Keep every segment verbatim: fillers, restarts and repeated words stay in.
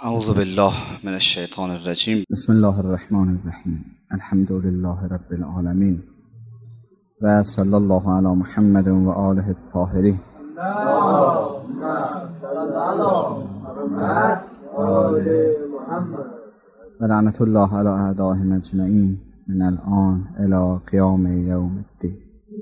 اعوذ بالله من الشیطان الرجیم. بسم الله الرحمن الرحیم. الحمد لله رب العالمین و صلی الله علی محمد و آله الطاهرین. اللهم صل علی محمد و آل محمد و لعنت الله علی اعدائهم اجمعین من الان الی قیام یوم الدین.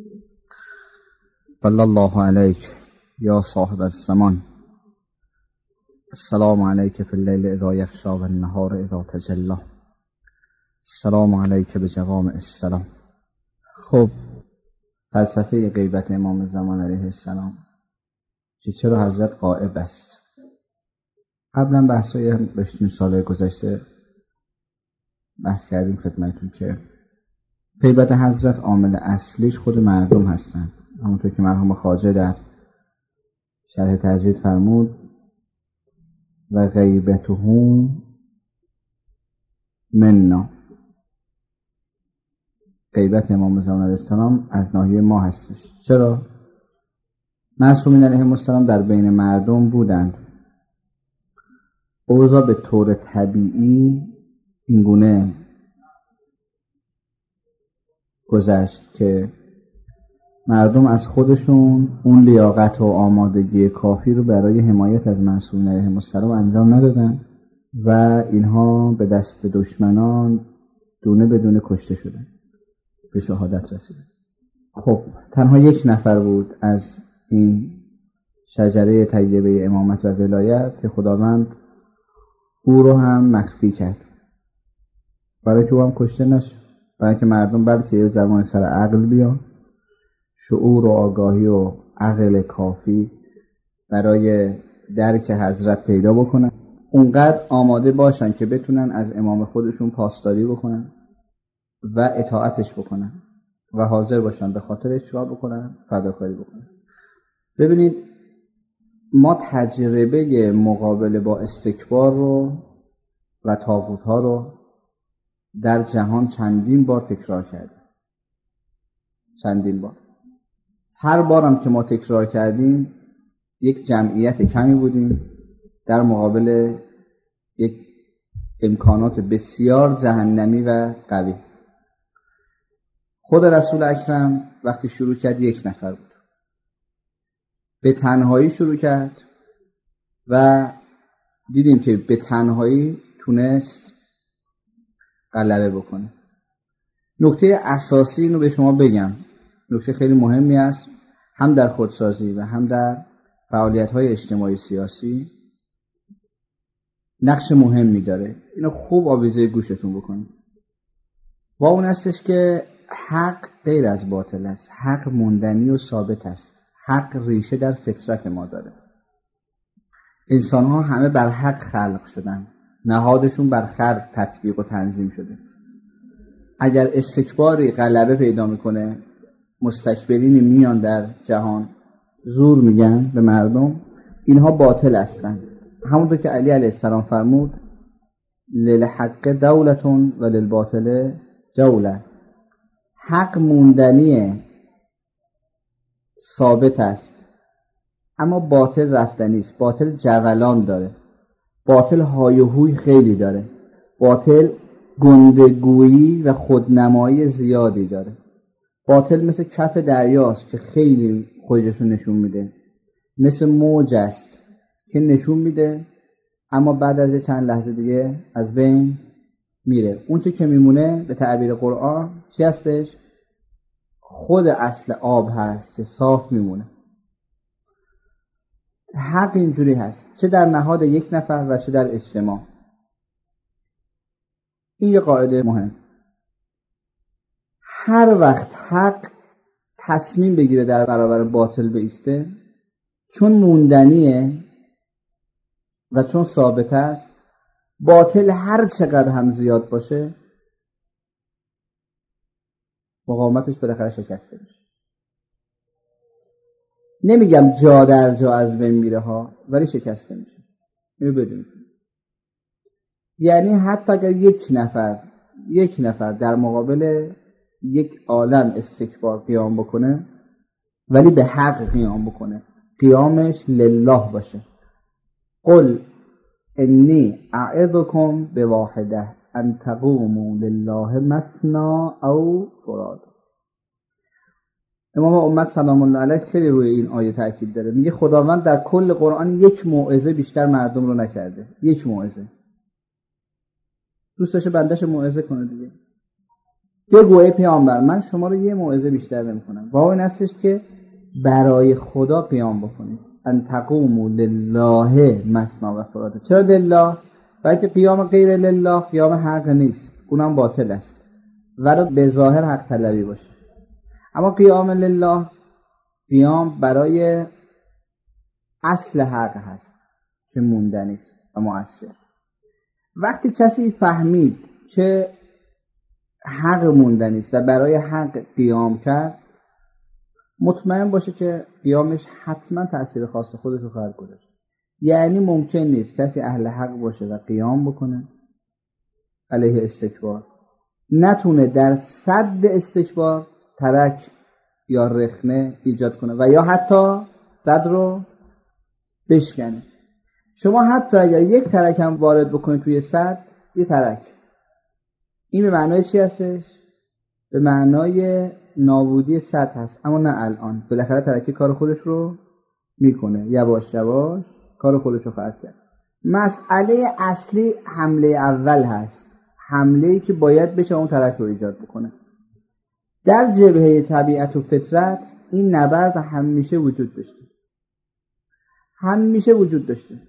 صلی الله علیک یا صاحب الزمان. السلام علیک فی اللیل اذا یغشی و النهار اذا تجلی. السلام علیک بجوامع السلام. خب فلسفه غیبت امام زمان علیه السلام که چرا حضرت غائب است. قبلا بحثای داشتیم سال گذشته بحث کردیم خدمتتون که غیبت حضرت عامل اصلیش خود مردم هستند. همونطور که مرحوم خواجه در شرح تجوید فرمود و غیبتهم منا، غیبت امام زمان علیه السلام از ناحیه ما هستش. چرا؟ معصومین علیهم السلام در بین مردم بودند. اوضاع به طور طبیعی اینگونه گذشت که مردم از خودشون اون لیاقت و آمادگی کافی رو برای حمایت از معصومین علیهم السلام انجام ندادن و اینها به دست دشمنان دونه بدونه کشته شدن، به شهادت رسیدن. خب تنها یک نفر بود از این شجره طیبه امامت و ولایت که خداوند او رو هم مخفی کرد، برای که او هم کشته نشد، برای که مردم بلکه یه زمان سر عقل بیان، شعور و آگاهی و عقل کافی برای درک حضرت پیدا بکنن، اونقدر آماده باشن که بتونن از امام خودشون پاسداری بکنن و اطاعتش بکنن و حاضر باشن به خاطر چیکار بکنن؟ فداکاری بکنن. ببینید ما تجربه مقابله با استکبار رو و طاغوت ها رو در جهان چندین بار تکرار کردیم. چندین بار. هر بارم که ما تکرار کردیم یک جمعیت کمی بودیم در مقابل یک امکانات بسیار جهنمی و قوی. خود رسول اکرم وقتی شروع کرد یک نفر بود، به تنهایی شروع کرد و دیدیم که به تنهایی تونست غلبه بکنه. نکته اساسی اینو به شما بگم، نکته خیلی مهمی است، هم در خودسازی و هم در فعالیت‌های اجتماعی سیاسی نقش مهمی داره. اینو خوب آویزه گوشتون بکنید. و اون هستش که حق غیر از باطل است. حق موندنی و ثابت است. حق ریشه در فطرت ما داره. انسان‌ها همه بر حق خلق شدن. نهادشون بر خلق تطبیق و تنظیم شده. اگر استکباری غلبه پیدا میکنه، مستکبرین میان در جهان زور میگن به مردم، اینها باطل هستند. همونطور که علی علیه السلام فرمود للحق دولتون و للباطل جوله. حق موندنیه، ثابت است، اما باطل رفتنی است. باطل جولان داره، باطل های و هوی خیلی داره، باطل گندگویی و خودنمایی زیادی داره. باطل مثل کف دریاست که خیلی خودشو نشون میده، مثل موج است که نشون میده اما بعد از چند لحظه دیگه از بین میره. اون چه که میمونه به تعبیر قرآن چی هستش؟ خود اصل آب هست که صاف میمونه. حق اینجوری هست، چه در نهاد یک نفر و چه در اجتماع. این یه قاعده مهم. هر وقت حق تصمیم بگیره در برابر باطل بایسته، چون موندنیه و چون ثابت است، باطل هر چقدر هم زیاد باشه مقاومتش بالاخره شکسته میشه. نمیگم جا در جا از بین میره ها، ولی شکسته میشه. اینو بدونید. یعنی حتی اگر یک نفر یک نفر در مقابل یک عالم استکبار قیام بکنه، ولی به حق قیام بکنه، قیامش لله باشه. قل انی اعظکم بواحده ان تقوموا لله مثنا او فرادا. امام امت سلام الله علیه خیلی روی این آیه تاکید داره. میگه خداوند در کل قرآن یک موعظه بیشتر مردم رو نکرده. یک موعظه. دوست داشته بندش موعظه کنه دیگه. بگو ای پیامبر من شما رو یه موعظه بیشتر نمی‌کنم. واقعا این هستش که برای خدا قیام بکنید. ان تقوموا لله مثنا و فرادا. چرا لله؟ برای که قیام غیر لله قیام حق نیست. اونم باطل است. ولو به ظاهر حق طلبی باشه. اما قیام لله قیام برای اصل حق هست که موندنی است و مؤثر. وقتی کسی فهمید که حق موندنی است و برای حق قیام کرد، مطمئن باشه که قیامش حتما تأثیر خاص خودش رو خواهد گذاشت. یعنی ممکن نیست کسی اهل حق باشه و قیام بکنه علیه استکبار، نتونه در صد استکبار ترک یا رخنه ایجاد کنه و یا حتی صد رو بشکنه. شما حتی اگر یک ترک هم وارد بکنید توی صد، یه ترک، این به معنای چی هستش؟ به معنای نابودی صد هست. اما نه الان، بالاخره ترکی کار خودش رو میکنه، یواش یواش کار خودش رو خواهد کرد. مسئله اصلی حمله اول هست، حمله‌ای که باید بشه اون ترک رو ایجاد بکنه. در جبهه طبیعت و فطرت این نبرد همیشه وجود داشته، همیشه وجود داشته.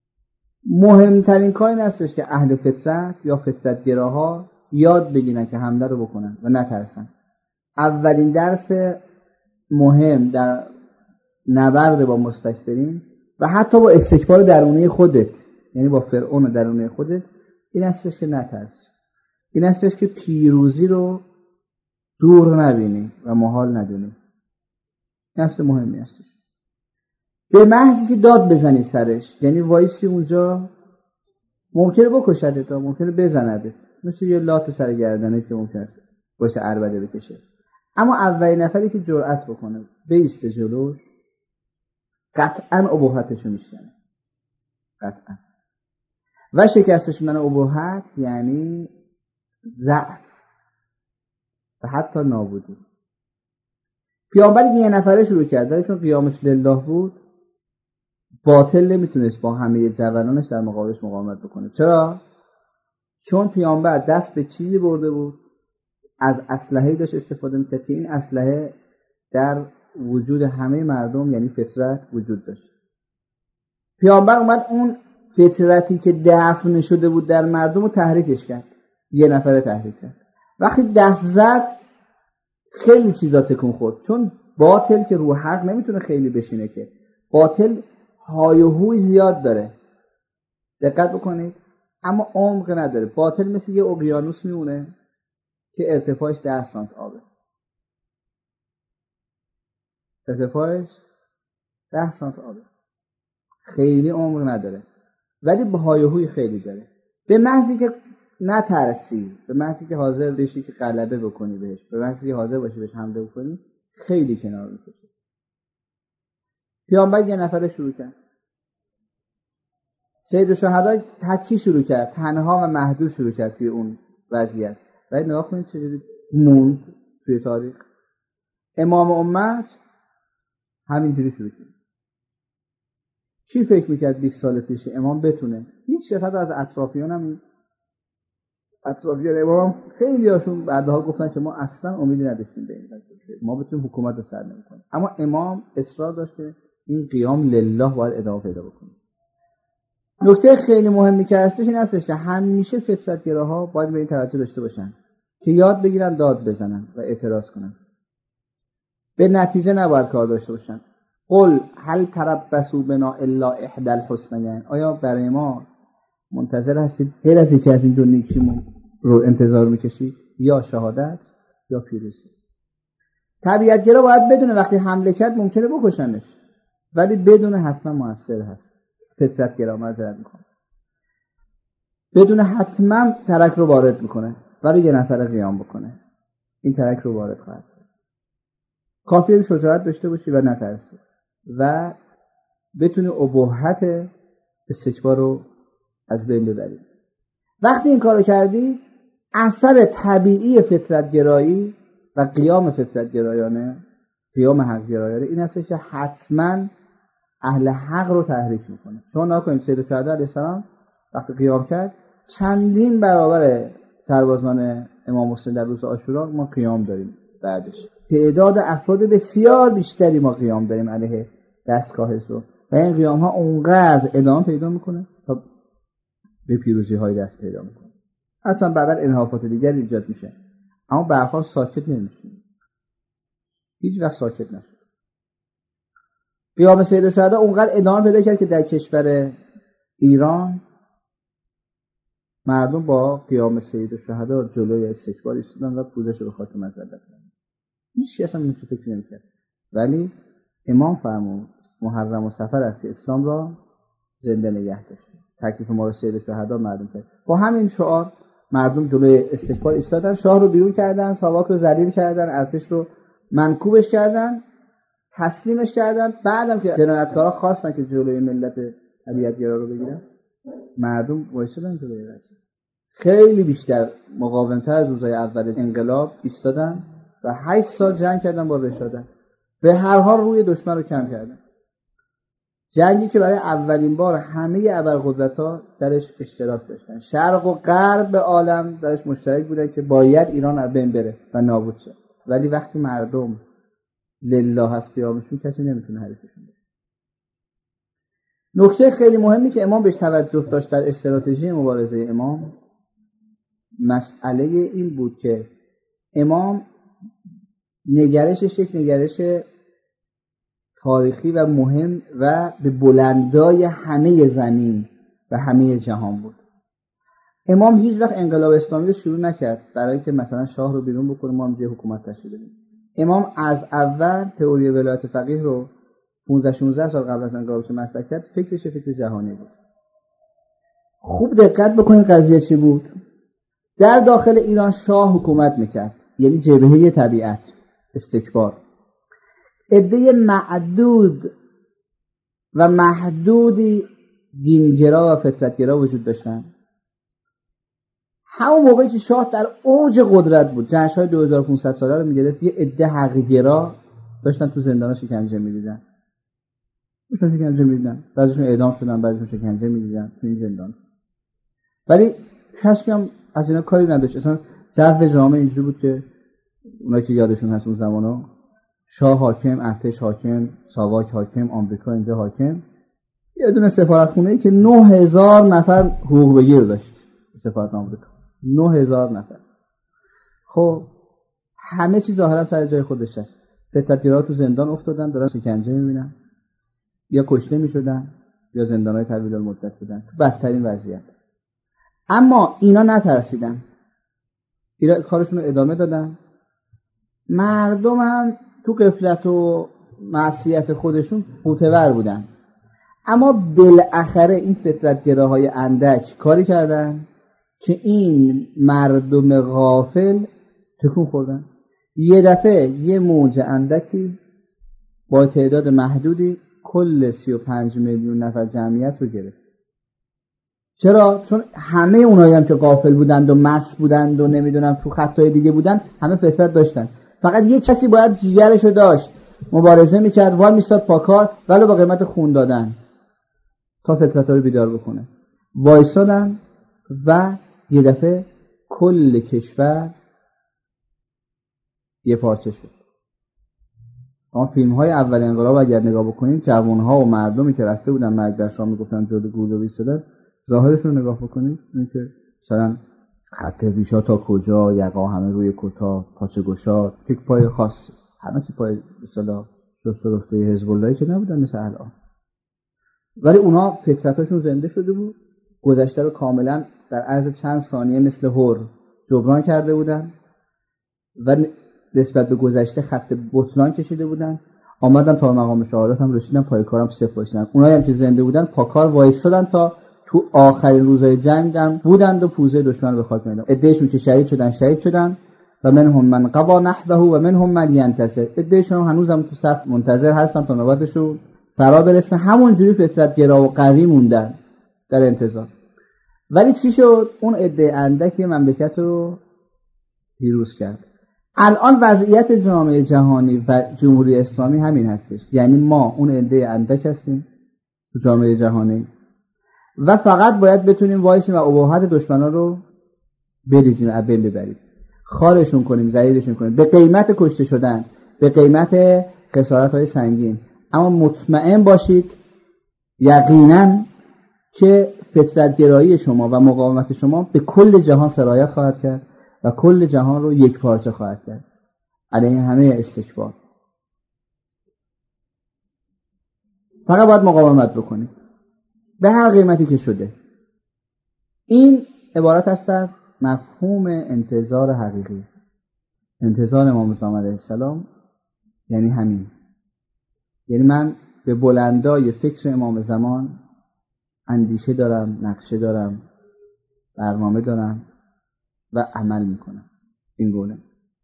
مهمترین کار این هستش که اهل فطرت یا فطرتگراها یاد بگیرن که حمله رو بکنن و نترسن. اولین درس مهم در نبرد با مستکبرین و حتی با استکبار درونی خودت، یعنی با فرعون درونی خودت، این هستش که نترس. این هستش که پیروزی رو دور نبینی و محال ندونی. این هست مهمی هستش. به محضی که داد بزنی سرش، یعنی وایسی اونجا، ممکنه بکشده تا ممکنه بزنده، مثل یه لات سر گردنه که ممکنه است واسه عربده بکشه. اما اولین نفری که جرأت بکنه بیسته جلوش، قطعا ابهتشو میشکنه، قطعا. و شکست شدن ابهت یعنی ضعف و حتی نابودی. پیامبر یه نفره شروع کرد، چون قیامش لله بود، باطل نمیتونست با همه جوانانش در مقابلش مقاومت بکنه. چرا؟ چون پیامبر دست به چیزی برده بود، از اسلحه‌ای داشت استفاده میکرد که این اسلحه در وجود همه مردم یعنی فطرت وجود داشت. پیامبر اومد اون فطرتی که دفن شده بود در مردم رو تحریکش کرد، یه نفره تحریک کرد. وقتی دست زد خیلی چیزا تکون خورد، چون باطل که رو حق نمیتونه خیلی بشینه، که باطل های و هوی زیاد داره، دقت بکنید، اما عمق نداره. باطل مثل یه اقیانوس میمونه که ارتفاعش ده سانت آبه، ارتفاعش ده سانت آبه، خیلی عمق نداره، ولی به های و هوی خیلی داره. به محضی که نترسی، به محضی که حاضر بشی که غلبه بکنی بهش، به محضی که حاضر باشی بهش حمله بکنی، خیلی کنار میکشه. پیامبر یه نفره شروع کرد، سید الشهدا تکی شروع کرد، تنها و محدود شروع کرد توی اون وضعیت. ولی نگاه کنید چجوری موند توی تاریخ. امام امت همینجوری شروع کرد. کی فکر میکرد بیست سال پیش امام بتونه؟ هیچ کس از اطرافیان هم اطرافیان امام خیلی هاشون بعدها گفتن که ما اصلا امیدی نداشتیم به این قضیه، ما بتونیم حکومت رو سر نمی‌کنیم. اما امام اصرار داشت که این قیام لله باید ادامه پیدا بکنه. نکته خیلی مهمی که هستش این هستش که همیشه فطرتگراها باید به این توجه داشته باشن که یاد بگیرن داد بزنن و اعتراض کنن. به نتیجه نباید کار داشته باشن. قل هل تربصوا بنا الا احدى الحسنیین، آیا برای ما منتظر هستید غیر از یکی از این دو نیکی رو انتظار میکشید؟ یا شهادت یا پیروزی. طبیعتگرا باید بدونه وقتی حمله کرد ممکنه بکشنش، ولی بدونه حتما موثر هست. فطرتگرا معذرت میکنه، بدونه حتما ترک رو وارد میکنه، ولی یه نفر قیام بکنه این ترک رو وارد خواهد کرد. کافیه شجاعت داشته باشی و نترسی و بتونی ابهت استکبار رو از بین ببرید. وقتی این کارو کردی، اثر طبیعی فطرت گرایی و قیام فطرت گرایانه، قیام حق گرایانه این هستش که حتما اهل حق رو تحریک میکنه. شما نکنید سید الشهدا علیه السلام وقتی قیام کرد چندین برابر سربازان امام حسین در روز عاشورا ما قیام داریم. بعدش تعداد افراد بسیار بیشتری ما قیام داریم علیه دستگاه زور و این قیام ها اونقدر ادامه پیدا میکنه تا به پیروزی های دست پیدا میکنه. اصلا بعدا انحرافات دیگر ایجاد میشه، اما برخواه ساکت نمیشه، هیچ وقت ساکت نشد. قیام سید الشهدا اونقدر ادامه پیدا کرد که در کشور ایران مردم با قیام سید الشهدا جلوی استکبار ایستادن و پوزش رو به خاک مذلت دادن. هیچ کس هم این فکر نمی‌کرد. ولی امام فرمود محرم و صفر است که اسلام را زنده نگه داشت. تکلیف ما رو سید الشهدا مردم کرد. با همین شعار مردم جلوی استکبار ایستادن، شاه رو بیرون کردن، ساواک رو ذلیل کردن، ارتش رو منکوبش کردن، تسلیمش کردن. بعدم که جنایتکارا خواستن که جلوی ملت علیت‌گرا رو بگیرن، مردم وایسادن جلوی رسول. خیلی بیشتر مقاومتر از روزهای اول انقلاب ایستادن و هشت سال جنگ کردن با رشادت. به هر حال روی دشمن رو کم کردن. جنگی که برای اولین بار همه ابرقدرت‌ها درش اشتراک داشتن. شرق و غرب عالم درش مشترک بودن که باید ایران از بین بره و نابود شه. ولی وقتی مردم لله از قیامشون کسی نمیتونه حریفشون بشه. نکته خیلی مهمی که امام بهش توجه داشت در استراتژی مبارزه امام، مسئله این بود که امام نگرشش یک نگرش تاریخی و مهم و به بلندای همه زمین و همه جهان بود. امام هیچ وقت انقلاب اسلامی رو شروع نکرد برای که مثلا شاه رو بیرون بکنه ما هم یه حکومت تشکیل بدیم. امام از اول تئوری ولایت فقیه رو پانزده شانزده سال قبل از انقلابش مطرح کرد. فکرش فکر جهانی بود. خوب دقت بکنید قضیه چی بود. در داخل ایران شاه حکومت میکرد، یعنی جبهه طبیعت، استکبار. عده معدود و محدودی دینگرا و فطرتگرا وجود داشتن. همون موقعی که شاه در اوج قدرت بود، جشن‌های دو هزار و پانصد ساله رو میگرفت، یه عده حقیقی‌گرا داشتن تو زندانا شکنجه می‌دیدن. داشتن شکنجه می‌دیدن، بعضیشون اعدام شدن، بعضیشون شکنجه می‌دیدن تو این زندان. ولی کسی هم از اینا کاری نداشت. اصلا جو جامعه اینجوری بود که اونایی که یادشون هست اون زمانا شاه حاکم، ارتش حاکم، ساواک حاکم، آمریکا اینجا حاکم. یه دونه سفارتخونه‌ای که نه هزار نفر حقوق بگیر داشت. سفارت آمریکا نه هزار نفر. خب همه چیز ظاهرا سر جای خودش هست. فطرتگرا تو زندان افتادن، دارن شکنجه می‌بینن، یا کشته می‌شدن یا زندان‌های طویل المدت بودن، تو بدترین وضعیت. اما اینا نترسیدن، اینا کارشون رو ادامه دادن. مردم هم تو غفلت و معصیت خودشون غوطه‌ور بودن، اما بالاخره این فطرتگراهای اندک کاری کردن که این مردم غافل تکون خوردن. یه دفعه یه موج اندکی با تعداد محدودی کل سی و پنج میلیون نفر جمعیت رو گرفت. چرا؟ چون همه اونایی هم که غافل بودند و مست بودند و نمیدونم تو خطای دیگه بودن، همه فطرت داشتن. فقط یک کسی باید جیگرشو داشت، مبارزه میکرد، وای میستاد پاکار ولو با قیمت خون دادن تا فطرت‌ها رو بیدار بکنه. وایسادن و یه دفعه کل کشور یه پارچه شد. اما فیلم های اول انقلاب اگر نگاه بکنید، جوان ها و مردمی که رفته بودن مرگ در شام میگفتن جلوی گول و ایستادن، ظاهرشون رو نگاه بکنید، این که مثلا خط ریشا تا کجا، یقا همه روی کتا، پاچه گشاد، تک پای خاص، همه چی پای به اصطلاح شست و رفته حزب اللهی که نبودن مثل الان. ولی اونا فطرتاشون زنده شده بود، گذشته رو کاملا در عرض چند ثانیه مثل هور جبران کرده بودن و نسبت به گذشته خط بطلان کشیده بودن. آمدن تا مقام شهادت هم رسیدن، پای کارم صفر باشن. اونایی هم که زنده بودن پاکار وایسادن تا تو آخرین روزهای جنگ هم بودند و پوزه دشمن رو به خاک می‌دادن. عده‌شون که شهید شدن شهید شدن و منهم من قضا نحبه و منهم من ینتصر. عده‌شون هنوزم تو صف منتظر هستن تا نوبتشون فرا برسه. همون جوری فطرتگرا و قوی موندن در انتظار. ولی چی شد؟ اون عده اندکی مملکت رو پیروز کرد. الان وضعیت جامعه جهانی و جمهوری اسلامی همین هستش، یعنی ما اون عده اندک هستیم تو جامعه جهانی و فقط باید بتونیم وایسیم و اباحت دشمنان رو بریزیم و بین ببریم، خارشون کنیم، ذلیلشون کنیم، به قیمت کشته شدن، به قیمت خسارت‌های سنگین. اما مطمئن باشید یقینا که فطرت‌گرایی شما و مقاومت شما به کل جهان سرایت خواهد کرد و کل جهان رو یک پارچه خواهد کرد علیه همه استکبار. فقط باید مقاومت بکنید به هر قیمتی که شده. این عبارت است از مفهوم انتظار حقیقی. انتظار امام زمان علیه السلام یعنی همین، یعنی من به بلندای فکر امام زمان اندیشه دارم، نقشه دارم، برنامه دارم و عمل میکنم. این گونه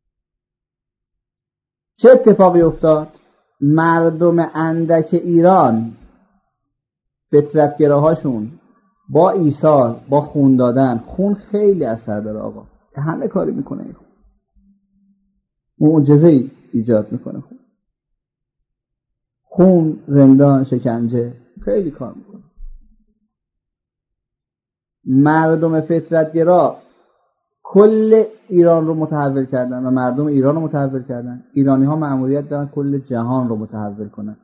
چه اتفاقی افتاد؟ مردم اندک ایران فطرتگراهاشون با ایثار، با خون دادن، خون خیلی اثر داره آقا، که همه کاری میکنه این خون معجزه ایجاد میکنه. خون خون زندان، شکنجه، خیلی کار میکنه. مردم فطرتگرا کل ایران رو متحول کردن و مردم ایران رو متحول کردن. ایرانی ها مأموریت دارن کل جهان رو متحول کنن.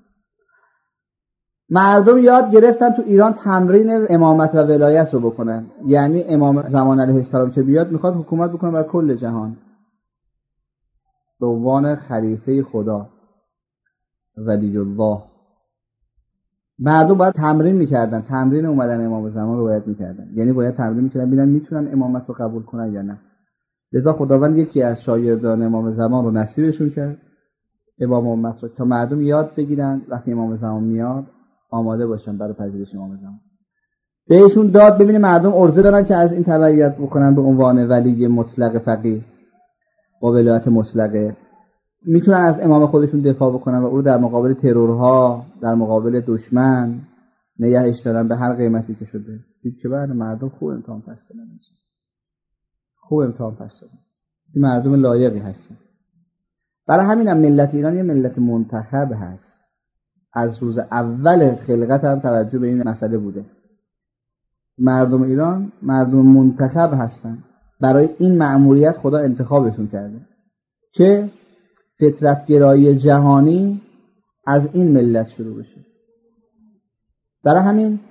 مردم یاد گرفتن تو ایران تمرین امامت و ولایت رو بکنن، یعنی امام زمان علیه السلام که بیاد میخواد حکومت بکنه بر کل جهان به عنوان خلیفه خدا، ولی الله. مردم باید تمرین میکردن، تمرین اومدن امام زمان رو باید میکردن، یعنی باید تمرین میکردن ببینن میتونن امامت رو قبول کنن یا نه. لذا خداوند یکی از شاگردان امام زمان رو نصیبشون کرد، امام امت رو، تا مردم یاد بگیرن وقتی امام زمان میاد آماده باشن برای پذیرش امام زمان. بهشون داد ببینه مردم عرضه دارن که از این تبعیت بکنن به عنوان ولی مطلق فقیه با ولایت مطلقه، میتونن از امام خودشون دفاع بکنن و او در مقابل ترورها، در مقابل دشمن نگهش دارن به هر قیمتی که شده. دید که بعد مردم خوب امتحان پس دادن، خوب امتحان پس دادن، این مردم لایقی هستن. برای همینم ملت ایران یه ملت منتخب هست. از روز اول خلقت هم توجه به این مسئله بوده. مردم ایران مردم منتخب هستن، برای این مأموریت خدا انتخابشون کرده که فطرتگرایی جهانی از این ملت شروع بشه. برای همین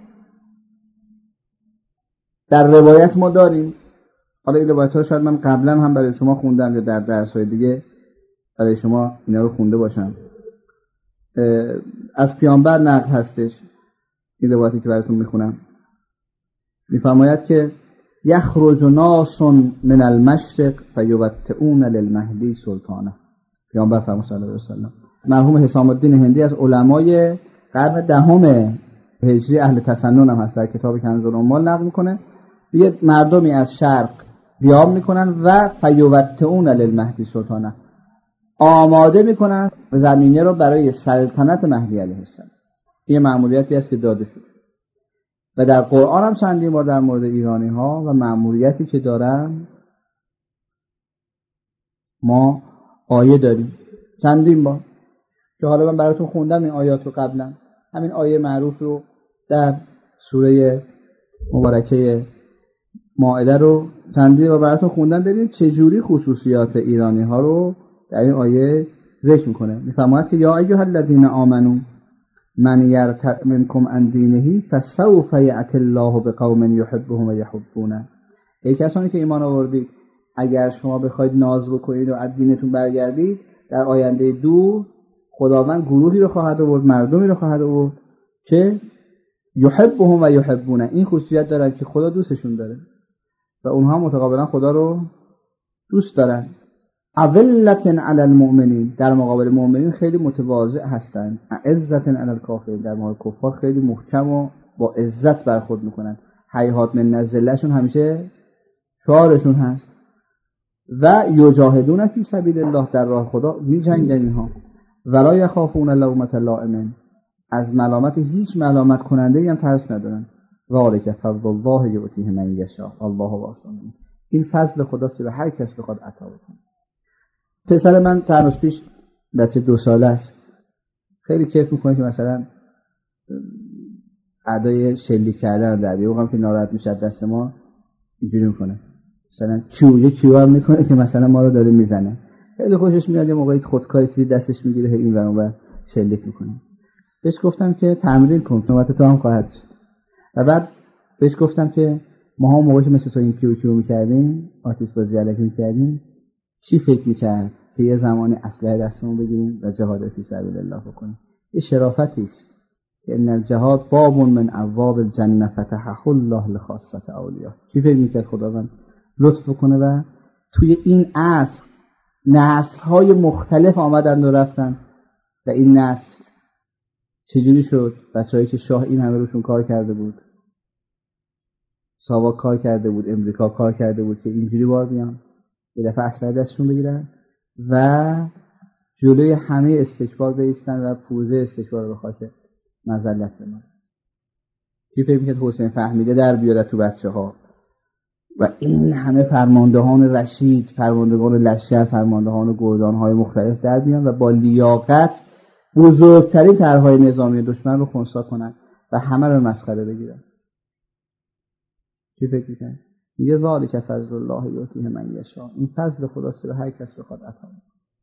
در روایت ما داریم، حالا این روایت ها شاید من قبلا هم برای شما خوندم یا در درس های دیگه برای شما اینا رو خونده باشم، از پیامبر نقل هستش. این روایتی که براتون میخونم میفرماید که یخرج ناس من المشرق فیوطئون للمهدی سلطانه. پیامبر فرمود صلی الله علیه و سلم، مرحوم حسام الدین هندی از علمای قرن دهم هجری اهل تسنن هم هست، در کتاب کنز الاموال نقل میکنه، یه مردمی از شرق بیام میکنن و فیوطئون للمهدی سلطانه، آماده میکنن زمینه رو برای سلطنت مهدی علیه السلام. این مأموریتی است که داده شد و در قرآن هم چندین بار در مورد ایرانی ها و مأموریتی که دارن ما آیه داریم، چندین بار که حالا من براتون خوندم این آیات رو قبلا. همین آیه معروف رو در سوره مبارکه مائده رو چندین بار براتون خوندم. ببینید چجوری خصوصیات ایرانی ها رو در این آیه ذکر میکنه. میفرماید که یا ایها الذین آمنوا من یرتد منکم عن دینه فسوف یأتی الله بقوم یحبهم و یحبونه. ای کسانی که ایمان آوردید اگر شما بخواید ناز بکنید و از دینتون برگردید، در آینده دور خداوند گروهی رو خواهد آورد، مردمی رو خواهد آورد که یحبهم و یحبونه، این خصوصیت دارن که خدا دوستشون داره و اونها متقابلا خدا رو دوست دارن. اذلة علی المؤمنین، در مقابل مؤمنین خیلی متواضع هستن. عزة علی الکافرین، در مقابل کفار خیلی محکم و با عزت برخورد میکنن. هیهات من الذلهشون همیشه شعارشون هست. و یجاهدون فی سبیل الله، در راه خدا میجنگن اینها. ولا یخافون لومة لائم، از ملامت هیچ ملامت کننده ای هم ترس ندارن. ذالک فضل الله یؤتیه من یشاء الله واسع. این فضل خداست که به هر کس بخواد عطا بکنه. پسر من چند روز پیش، بچه دو ساله است، خیلی کیف میکنه که مثلا ادای شلیک کردن در بیه، موقعی که ناراحت میشه دست ما اینجوری میکنه، مثلا کیو یه کیو هم میکنه که مثلا ما رو داره میزنه. خیلی خوشش میاد. یه موقعی خودکاری چیزی دستش میگیره این و اون و شلیک میکنه. بهش گفتم که تمرین کن، نوبت تو هم خواهد شد. و بعد بهش گفتم که ما هم موقعی که مثل تو این کیو کیو میکردیم، آتش بازی علکی میکردیم، چی فکر میکرد که یه زمانی اسلحه دستمون بگیریم و جهاد فی سبیل الله بکنیم؟ یه شرافتی است که ان الجهاد باب من ابواب الجنه فتحه الله لخاصه اولیاء. چی فکر میکرد خداوند لطف کنه و توی این عصر نسل‌های مختلف آمدن و رفتن و این نسل چجوری شد؟ بچه‌هایی که شاه این همه روشون کار کرده بود، ساواک کار کرده بود، امریکا کار کرده بود که اینجوری بار بیان یه دفعه اسلحه دستشون بگیرن و جلوی همه استکبار بایستن و پوزه استکبار رو به خاطر مذلت بمانن. کی فکر می‌کرد حسین فهمیده در بیاد تو بچه‌ها و این همه فرماندهان رشید، فرماندهان لشکر، فرماندهان گردان‌های مختلف در بیان و با لیاقت بزرگترین طرح‌های نظامی دشمن رو خنثی کنن و همه رو مسخره بگیرن؟ چی فکر می‌کنی؟ میگه ذالک فضل الله یؤتیه من یشاء. این فضل خداست که هر کس بخواد عطا کنه.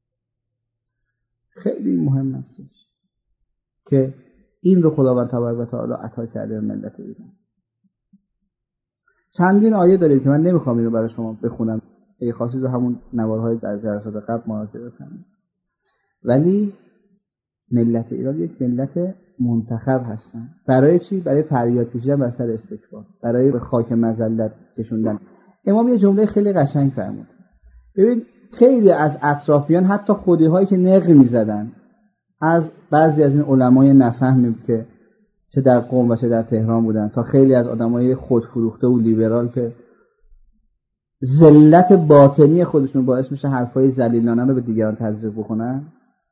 خیلی مهم است که این رو خداوند تبارک و تعالی عطا کرده به ملت ایران. چندین آیه داریم که من نمیخوام اینو برای شما بخونم، اگه خواستید رو همون نوارهای در جلسات قبل مراجعه کنید. ولی ملت ایران یک ملت منتخب هستن. برای چی؟ برای فریاد کشیدن بر سر استکبار، برای به خاک مذلت کشوندن. امام یه جمله خیلی قشنگ فرمود. ببین خیلی از اطرافیان، حتی خودی هایی که نقل میزدن از بعضی از این علمای نفهمی که چه در قم و چه در تهران بودن، تا خیلی از آدمای خودفروخته و لیبرال که ذلت باطنی خودشون باعث میشه حرفای ذلیلانه رو به دیگران تزریق بکنن،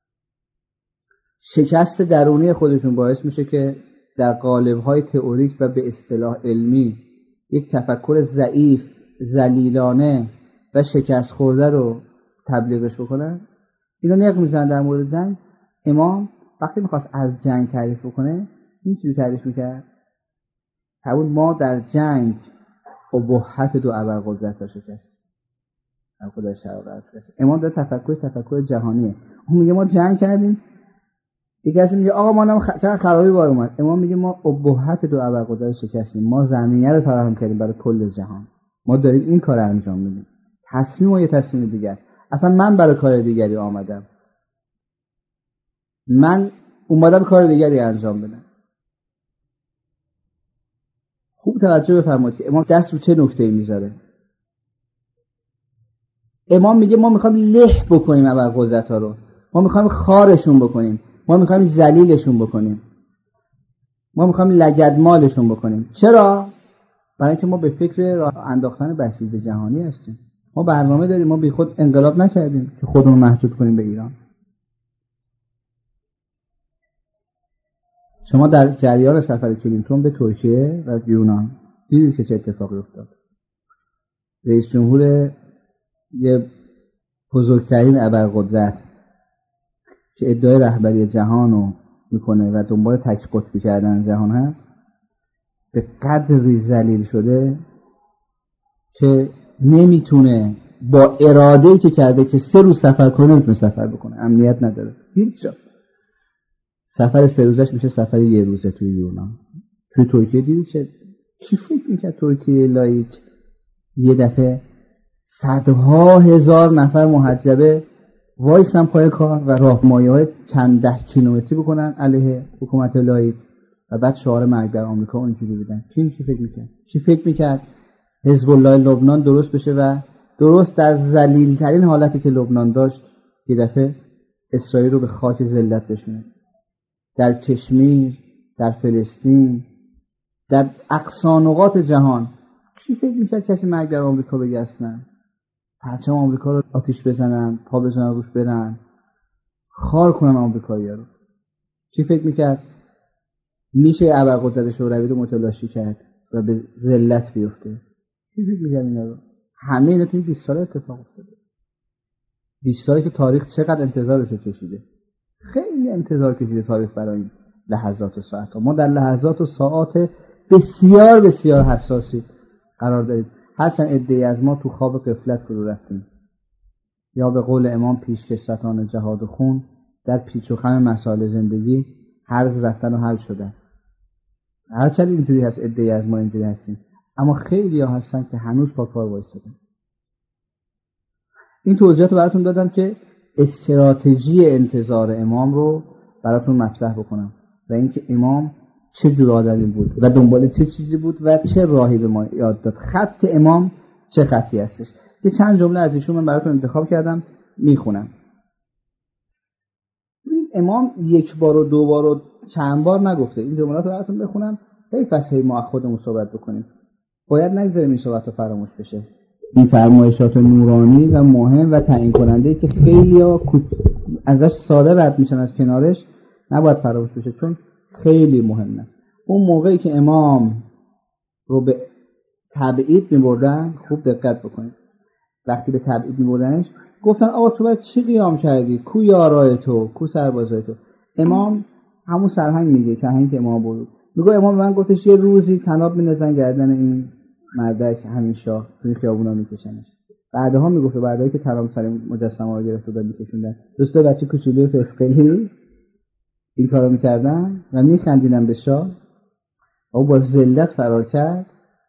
شکست درونی خودشون باعث میشه که در قالب‌های تئوریک و به اصطلاح علمی یک تفکر ضعیف، ذلیلانه و شکست خورده رو تبلیغش بکنن. اینو نقل میزنن در مورد جنگ. امام وقتی میخواست از جنگ تعریف بکنه این چیزی تعریف میکرد، همون ما در جنگ ابهت دو ابرقدرت را شکستیم. خدا شرارت شکست. امام داره تفکر تفکر جهانیه. اون میگه ما جنگ کردیم، یکی کسی میگه آقا ما نم چقدر خرابی بار اومد. امام میگه ما ابهت دو ابرقدرت شکستیم، ما زمینه رو فراهم کردیم برای کل جهان، ما داریم این کار رو انجام میدیم. تصمیم و یه تصمیم دیگر. اصلا من برای کار دیگری آمدم، من اومدم کار دیگری انجام بدم. خوب توجه بفرمایید که امام دست رو چه نکته‌ای میذاره. امام میگه ما میخوایم له بکنیم ابرقدرت‌ها رو، ما میخوایم خارشون بکنیم، ما میخوایم ذلیلشون بکنیم، ما میخوایم لگدمالشون بکنیم. چرا؟ برای اینکه ما به فکر راه انداختن بسیج جهانی هستیم. ما برنامه داریم، ما بی خود انقلاب نکردیم که خودمون محدود کنیم به ایران. شما در جریان سفر کلینتون به ترکیه و یونان دیدید که چه اتفاقی افتاد. رئیس جمهور یه بزرگترین ابرقدرت که ادعای رهبری جهان رو میکنه و دنبال تک قطبی کردن جهان هست، به قدری ذلیل شده که نمیتونه با اراده‌ای که کرده که سه روز سفر کنه نمیتونه سفر بکنه، امنیت نداره هیچ جا. سفر سه روزش میشه سفر یه روزه توی یونان. توی ترکیه دیدی چه کی فکر میکرد ترکیه لایک یه دفعه صدها هزار نفر محجبه وایسن پای کار و راهپیمایی‌های چند ده کیلومتری بکنن علیه حکومت لایک و بعد شعار مرگ بر آمریکا اونجوری بدن. کی چی فکر میکرد؟ کی فکر میکرد حزب الله لبنان درست بشه و درست در ذلیل‌ترین حالتی که لبنان داشت یه دفعه اسرائیل رو به خاک ذلت بشونه؟ در کشمیر، در فلسطین، در اقصا نقاط جهان کی فکر میکرد کسی مرگ بر آمریکا بگه؟ اصلا پرچم آمریکا رو آتیش بزنن، پا بزنن روش برن خار کنن آمریکایی‌ها رو. کی فکر میکرد میشه ابرقدرت شوروی رو متلاشی کرد و به ذلت بیفته. چی فکر می‌کنی اینا رو؟ همه اینا توی بیست سال اتفاق افتاده. بیست سالی که تاریخ چقدر انتظارش رو کشیده. خیلی انتظار کشیده تاریخ برای این لحظات و ساعات. ما در لحظات و ساعات بسیار بسیار حساسی قرار داریم. هرچند عده‌ای از ما تو خواب غفلت فرو رفتیم، یا به قول امام پیشکسوتان جهاد و خون در پیچ و خم مسائل زندگی هرز رفتن و حل شدن. هرچند اینجوری هست، عده‌ای از ما اینجوری هستیم، اما خیلی ها هستن که هنوز پا پا وایسادن. این توضیحات رو براتون دادم که استراتژی انتظار امام رو براتون مطرح بکنم و اینکه امام چه جور آدمی بود و دنبال چه چیزی بود و چه راهی به ما یاد داد. خط امام چه خطی هستش. یه چند جمله از ایشون من براتون انتخاب کردم میخونم. ببینید امام یک بار و دو بار و چند بار نگفته. این جملات رو براتون بخونم. حیف است ما خودمون صحبت بکنیم. باید نگذاریم این صحبت رو فراموش بشه. این فرمایشات نورانی و مهم و تعیین کننده که خیلی ها ازش ساده رد میشن از کنارش نباید فراموش بشه، چون خیلی مهم است. اون موقعی که امام رو به تبعید میبردن، خوب دقت بکنید، وقتی به تبعید میبردنش گفتن آقا تو باید چی قیام کردی؟ کو یارای تو؟ کو سربازای تو؟ امام همون سرهنگ میگه، سرهنگ که امام بود، میگه امام من گفتش یه روزی طناب می‌نزن گردن این مردک همین شاه توی خیابونا میکشنش. بعدها میگفت بعدایی که طناب سر مجسمه رو گرفت و میکشوندن، دوستا بچه کوچولوی فسقلی این کارو میکردن و میخندیدن به شاه. او با ذلت فرار کرد.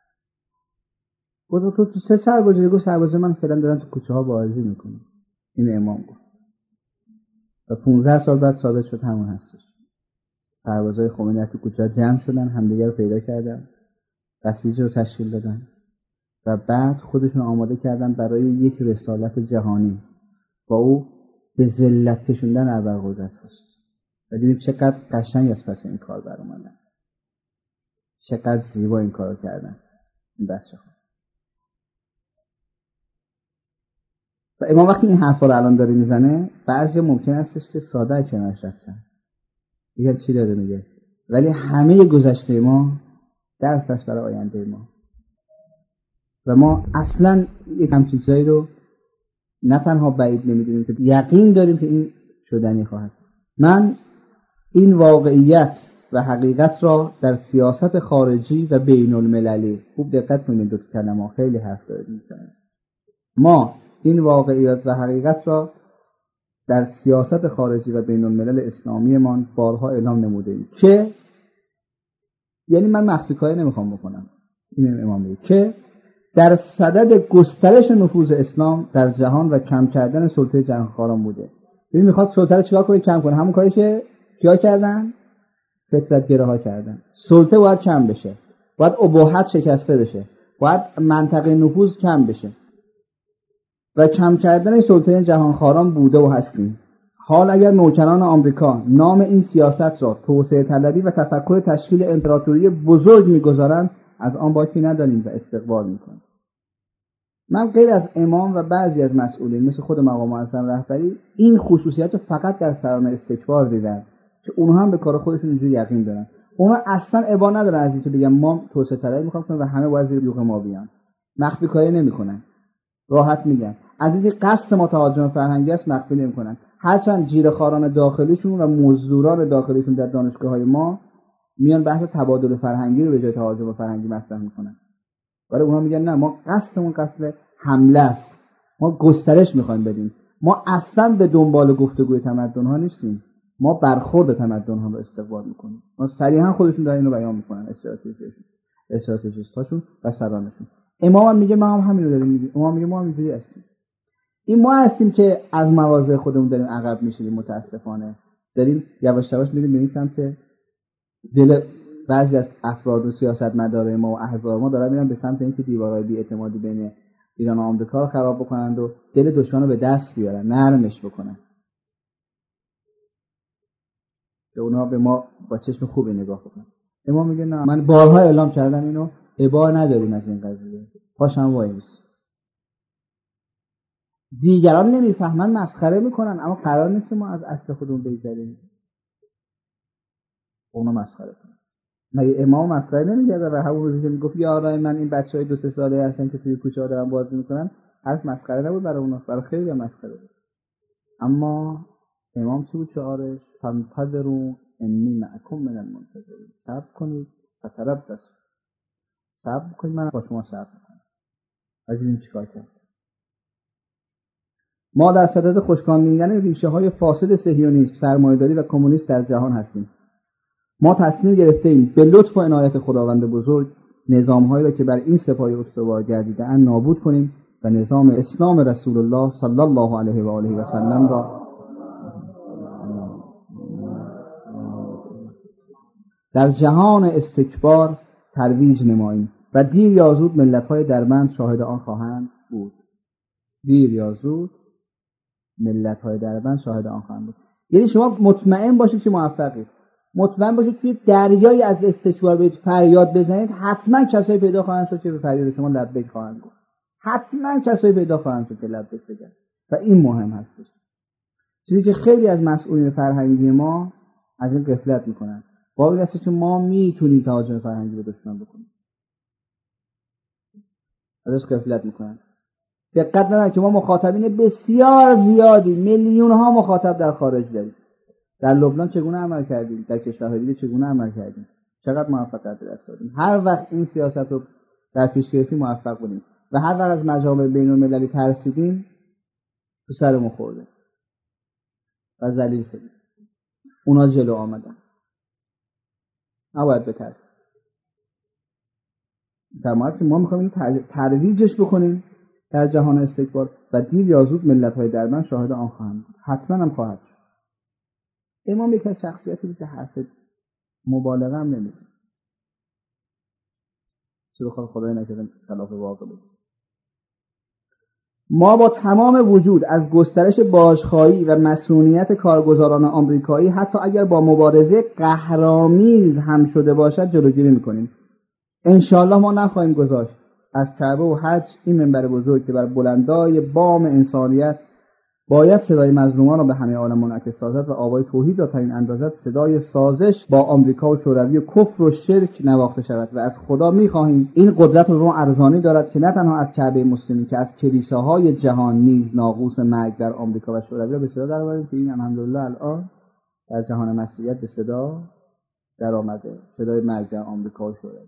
گفت تو سه سربازی، گفت سربازی من فعلا دارن تو کوچه ها بازی میکنن. این امام گفت. و پانزده سال بعد ثابت شد همون هستش. سربازای خمینی تو کوچه ها جمع شدن، همدیگه رو پیدا کردن، بسیج رو تشکیل دادن و بعد خودشون آماده کردن برای یک رسالت جهانی با او به ذلت کشوندن ابرقدرت هست. و دیدیم چقدر قشنگ است پس این کار بر اومدن، چقدر زیبا این کار کردن این بچه ها. و امام وقتی این حرفا رو الان داره میزنه، بعضی ممکن استش که ساده کنارش رفتن میگن چی داره میگه، ولی همه گذشته ما درس است برای آینده ما و ما اصلا یک همچین چیزایی رو نه تنها بعید نمیدونیم که یقین داریم که این شدنی خواهد. من این واقعیت و حقیقت را در سیاست خارجی و بین المللی، خوب دقت کنید دو تا کلمه خیلی حرف داره میزنه، ما این واقعیت و حقیقت را در سیاست خارجی و بین الملل اسلامی من بارها اعلام نمودیم که، یعنی من مخفی کاری نمیخوام بکنم، این امام میگه که در صدد گسترش نفوذ اسلام در جهان و کم کردن سلطه جهانخواران بوده. ببین میخواد سلطه رو چیکار کنه؟ کم کنه. همون کاری که کیا کردن؟ فطرت گراها کردن. سلطه باید کم بشه، باید اباحت شکسته بشه، باید منطقه نفوذ کم بشه و کم کردن سلطه جهانخواران بوده و هستیم. حال اگر نوکران آمریکا نام این سیاست را توسعه طلبی و تفکر تشکیل امپراتوری بزرگ می‌گذارند، از آن باکی نداریم و استقبال می‌کنیم. من غیر از امام و بعضی از مسئولین مثل خود مقام معظم رهبری این خصوصیت رو فقط در سرانه استکبار دیدن که اونها هم به کار خودشون اینجوری یقین دارن. اونها اصلا ابا ندارن از اینکه بگن ما توسعه طلبی می‌خوایم کنیم و همه باید زیر یوغ ما بیان. مخفی کاری نمی‌کنن. راحت میگن. از اینکه قصد ما تهاجم فرهنگی است مخفی نمی‌کنن. هرچند جیره‌خواران داخلیشون و مزدوران داخلیشون در دانشگاه‌های ما میان بحث تبادل فرهنگی رو به جای تهاجم فرهنگی مطرح می‌کنن. ولی اونها میگن نه، ما قصدمون قصد حمله است، ما گسترش می‌خوایم بدیم، ما اصلا به دنبال گفتگوی تمدن‌ها نیستیم، ما برخورد تمدن‌ها رو استقبال می‌کنیم. ما صریحا خودشون دارن اینو بیان می‌کنن، استراتژیشون استراتژیستاشون و سرانشون. امام هم میگه ما هم همین رو داریم میگیم. امام میگه ما هم اینجوری هستیم. این ما هستیم که از مواضع خودمون داریم عقب میشیم، متاسفانه داریم یواش یواش میریم به این سمت. دل بعضی از افراد و سیاستمدارای ما و احزاب ما دارن میرن به سمت اینکه دیوارهای بی‌اعتمادی بین ایران و آمریکا رو خراب بکنند و دل دشمن رو به دست بیارن، نرمش بکنن. که اونا به ما با چشم خوبی نگاه بکنن. امام میگه نه، من بارها اعلام کردم اینو، ابا نداریم از این قضیه. پاشم وایس. دیگران نمیفهمن، مسخره میکنن، اما قرار نیست ما از اصل خودمون بگذریم. اونا مسخره کنن. مگه امام مسخره نمی‌کرد و همون روزی که میگفت یا آقای من این بچهای دو سه ساله هستن که توی کوچه‌ها دارن بازی میکنن، حرف مسخره نبود برای اونها، برای خیلی مسخره بود. اما امام چی بود شعارش؟ فانتظروا انی معکم من المنتظرین. صبر کنید و تربصوا. صبر کنید من با شما صبر میکنم. از این چیکار کرد؟ ما در صدد خشکاندن ریشه‌های فاسد صهیونیسم، سرمایه‌داری و کمونیسم در جهان هستیم. ما تصمیم گرفته‌ایم به لطف و عنایت خداوند بزرگ نظام‌هایی را که بر این سپایه استوار گردیده‌اند نابود کنیم و نظام اسلام رسول الله صلی الله علیه و آله و سلم را در جهان استکبار ترویج نماییم و دیر یا زود ملت‌های دربند شاهد آن خواهند بود. دیر یا زود ملت‌های دربند شاهد آن خواهند بود. یعنی شما مطمئن باشید که موفقید. مطمئن باشید توی دریایی از استکبار برید فریاد بزنید، حتما کسایی پیدا خواهند شد که به فریاد شما لبیک خواهند گفت. حتما کسایی پیدا خواهند شد که لبیک بگن. و این مهم هستش. چیزی که خیلی از مسئولین فرهنگی ما از این غفلت میکنن. واقعی است که ما میتونیم تهاجم فرهنگی به دشمن بکنیم. ازش غفلت میکنن. دقت ندارن که ما مخاطبین بسیار زیادی، میلیون ها مخاطب در خارج داریم. در لبنان چگونه عمل کردیم؟ در کشورهای دیگه چگونه عمل کردیم؟ چقدر موفقیت به دست آوردیم؟ هر وقت این سیاست رو در پیش گرفتیم موفق بودیم و هر وقت از مجامع بین‌المللی ترسیدیم تو سرمون خورده و ذلیل شدیم. اونا جلو آمدن. نباید بترسیم. در مورد که ما میخوایم این ترویجش بکنیم در جهان استکبار و دیر یا زود ملت‌های دربند شاهد آن خواهند بود. حتما هم خواهد شد. امام یک از شخصیتی بود که حرف مبالغه هم نمی‌زد. چرا خود خدای نکرده خلاف واقع بود. ما با تمام وجود از گسترش بازخواهی و مسئولیت کارگزاران آمریکایی حتی اگر با مبارزه قهرآمیز هم شده باشد جلوگیری می‌کنیم. انشاءالله ما نخواهیم گذاشت از کعبه و حج این منبر بزرگ که بر بلندای بام انسانیت باید صدای مظلومان را به همه عالم منعکس سازد و آوای توحید را تا این اندازت صدای سازش با آمریکا و شوروی و کفر و شرک نواخته شود و از خدا می‌خواهیم این قدرت رو ارزانی دارد که نه تنها از کعبه مسلمی که از کلیساهای جهان نیز ناقوس مرگ در آمریکا و شوروی را به صدا درآوریم که این الحمدلله الان در جهان مسیحیت به صدا در آمده، صدای مرگ در آمریکا و شوروی.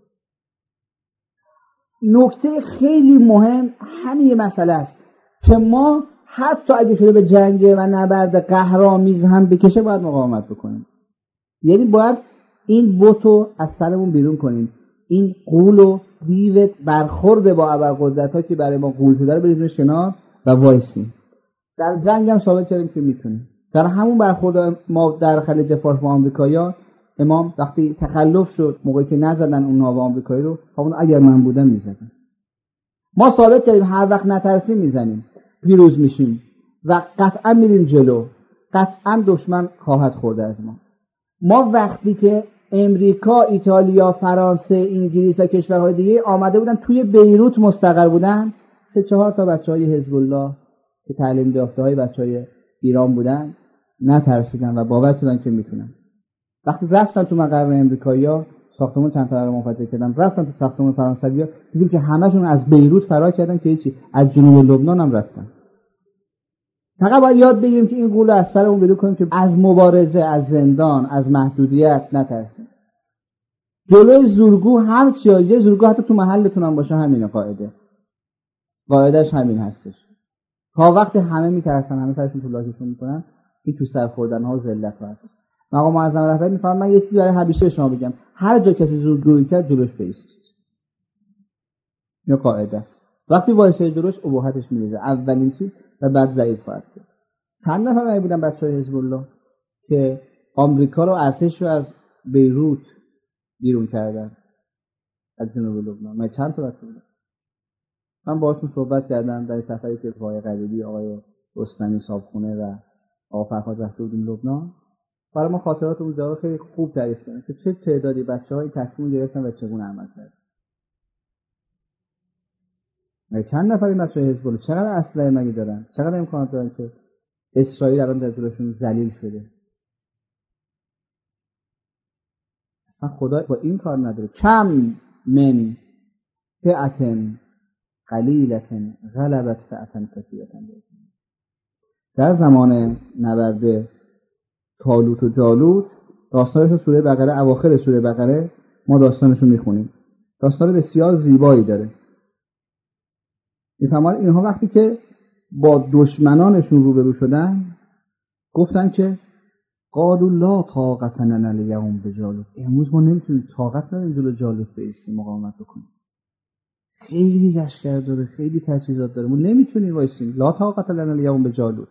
نکته خیلی مهم همین مسئله است که ما حتی اگه شده به جنگ و نبرد قهرآمیز هم بکشه باید مقاومت بکنیم. یعنی باید این بوتو از سرمون بیرون کنیم. این قول و دیو برخورد با ابرقدرت‌ها که برای ما قول شده رو بریزیم کنار و وایسیم. در جنگ هم ثابت کردیم که میتونیم. در همون برخورد ما در خلیج فارس با آمریکایی‌ها امام وقتی تخلف شد موقعی که نزدن اون ناو آمریکایی رو، همون اگر من بودم میزدن. ما ثابت کردیم هر وقت نترسیم میزنیم. پیروز میشیم و قطعا میریم جلو. قطعا دشمن خواهد خورده از ما. ما وقتی که امریکا، ایتالیا، فرانسه، انگلیس و کشورهای دیگه آمده بودن توی بیروت مستقر بودن، سه چهار تا بچهای حزب الله که تعلیم یافته‌های بچهای ایران بودن نترسیدن و باور کردن که میتونن. وقتی رفتن تو مقر امریکایی‌ها ساختمون چند تا رو منفجر کردن، رفتن تو ساختمون فرانسوی‌ها، دیدیم که همشون از بیروت فرار کردن که هیچی، از جنوب لبنان هم رفتن. فقط باید یاد بگیریم که این قول از سرمون بیرون کنیم که از مبارزه، از زندان، از محدودیت نترسیم. جلوی زورگو هر چی یه زورگو حتی تو محلتون هم باشه همینه قاعده. قاعدهش همین هستش. تا وقتی همه میترسن، همه سرشون تو لاکشون میکنن، این تو سر خوردن‌ها و ذلت هست. مقام معظم رهبری میفرماد من یه چیزی برای همیشه شما بگم، هر جا کسی زورگویی کرد جلوش بایستید. این قاعده است. وقتی وایسه جلوش ابهتش میریزه، اولین چیز و بعد ضعیف خواهد شد. چند نفر می بودن بچهای حزب الله که آمریکا رو ارتش رو از بیروت بیرون کردن از جنوب لبنان. من چند تا بچه بودم. من باهاشون صحبت کردم در سفری که پای قریبی آقای رستمی صابخونه و آقا فرهاد رفته بودیم لبنان. برای ما خاطرات اونجا رو خیلی خوب تعریف کردن که چه تعدادی بچه‌های تصمیم گرفتن و چگونه عمل کردن. مگه چند نفر این بچه‌های حزب الله چقدر اسلحه مگه دارن؟ چقدر امکانات دارن که اسرائیل الان در جلوشون ذلیل شده؟ اصلا خدا با این کار نداره. کم من فئة قلیلة غلبت فئة کثیرة. در زمان نبرد طالوت و جالوت داستانش رو سوره بقره، اواخر سوره بقره ما داستانش رو میخونیم. داستان بسیار زیبایی داره. میفهمن اینها وقتی که با دشمنانشون روبرو شدن گفتن که قالوا لا طاقت لنا اليوم بجالوت، امروز ما نمیتونیم، طاقت نداریم جلوی جالوت بایستیم مقاومت بکنیم. خیلی لشکر داره، خیلی تجهیزات داره، ما نمیتونیم وایسیم. لا طاقت لنا اليوم بجالوت.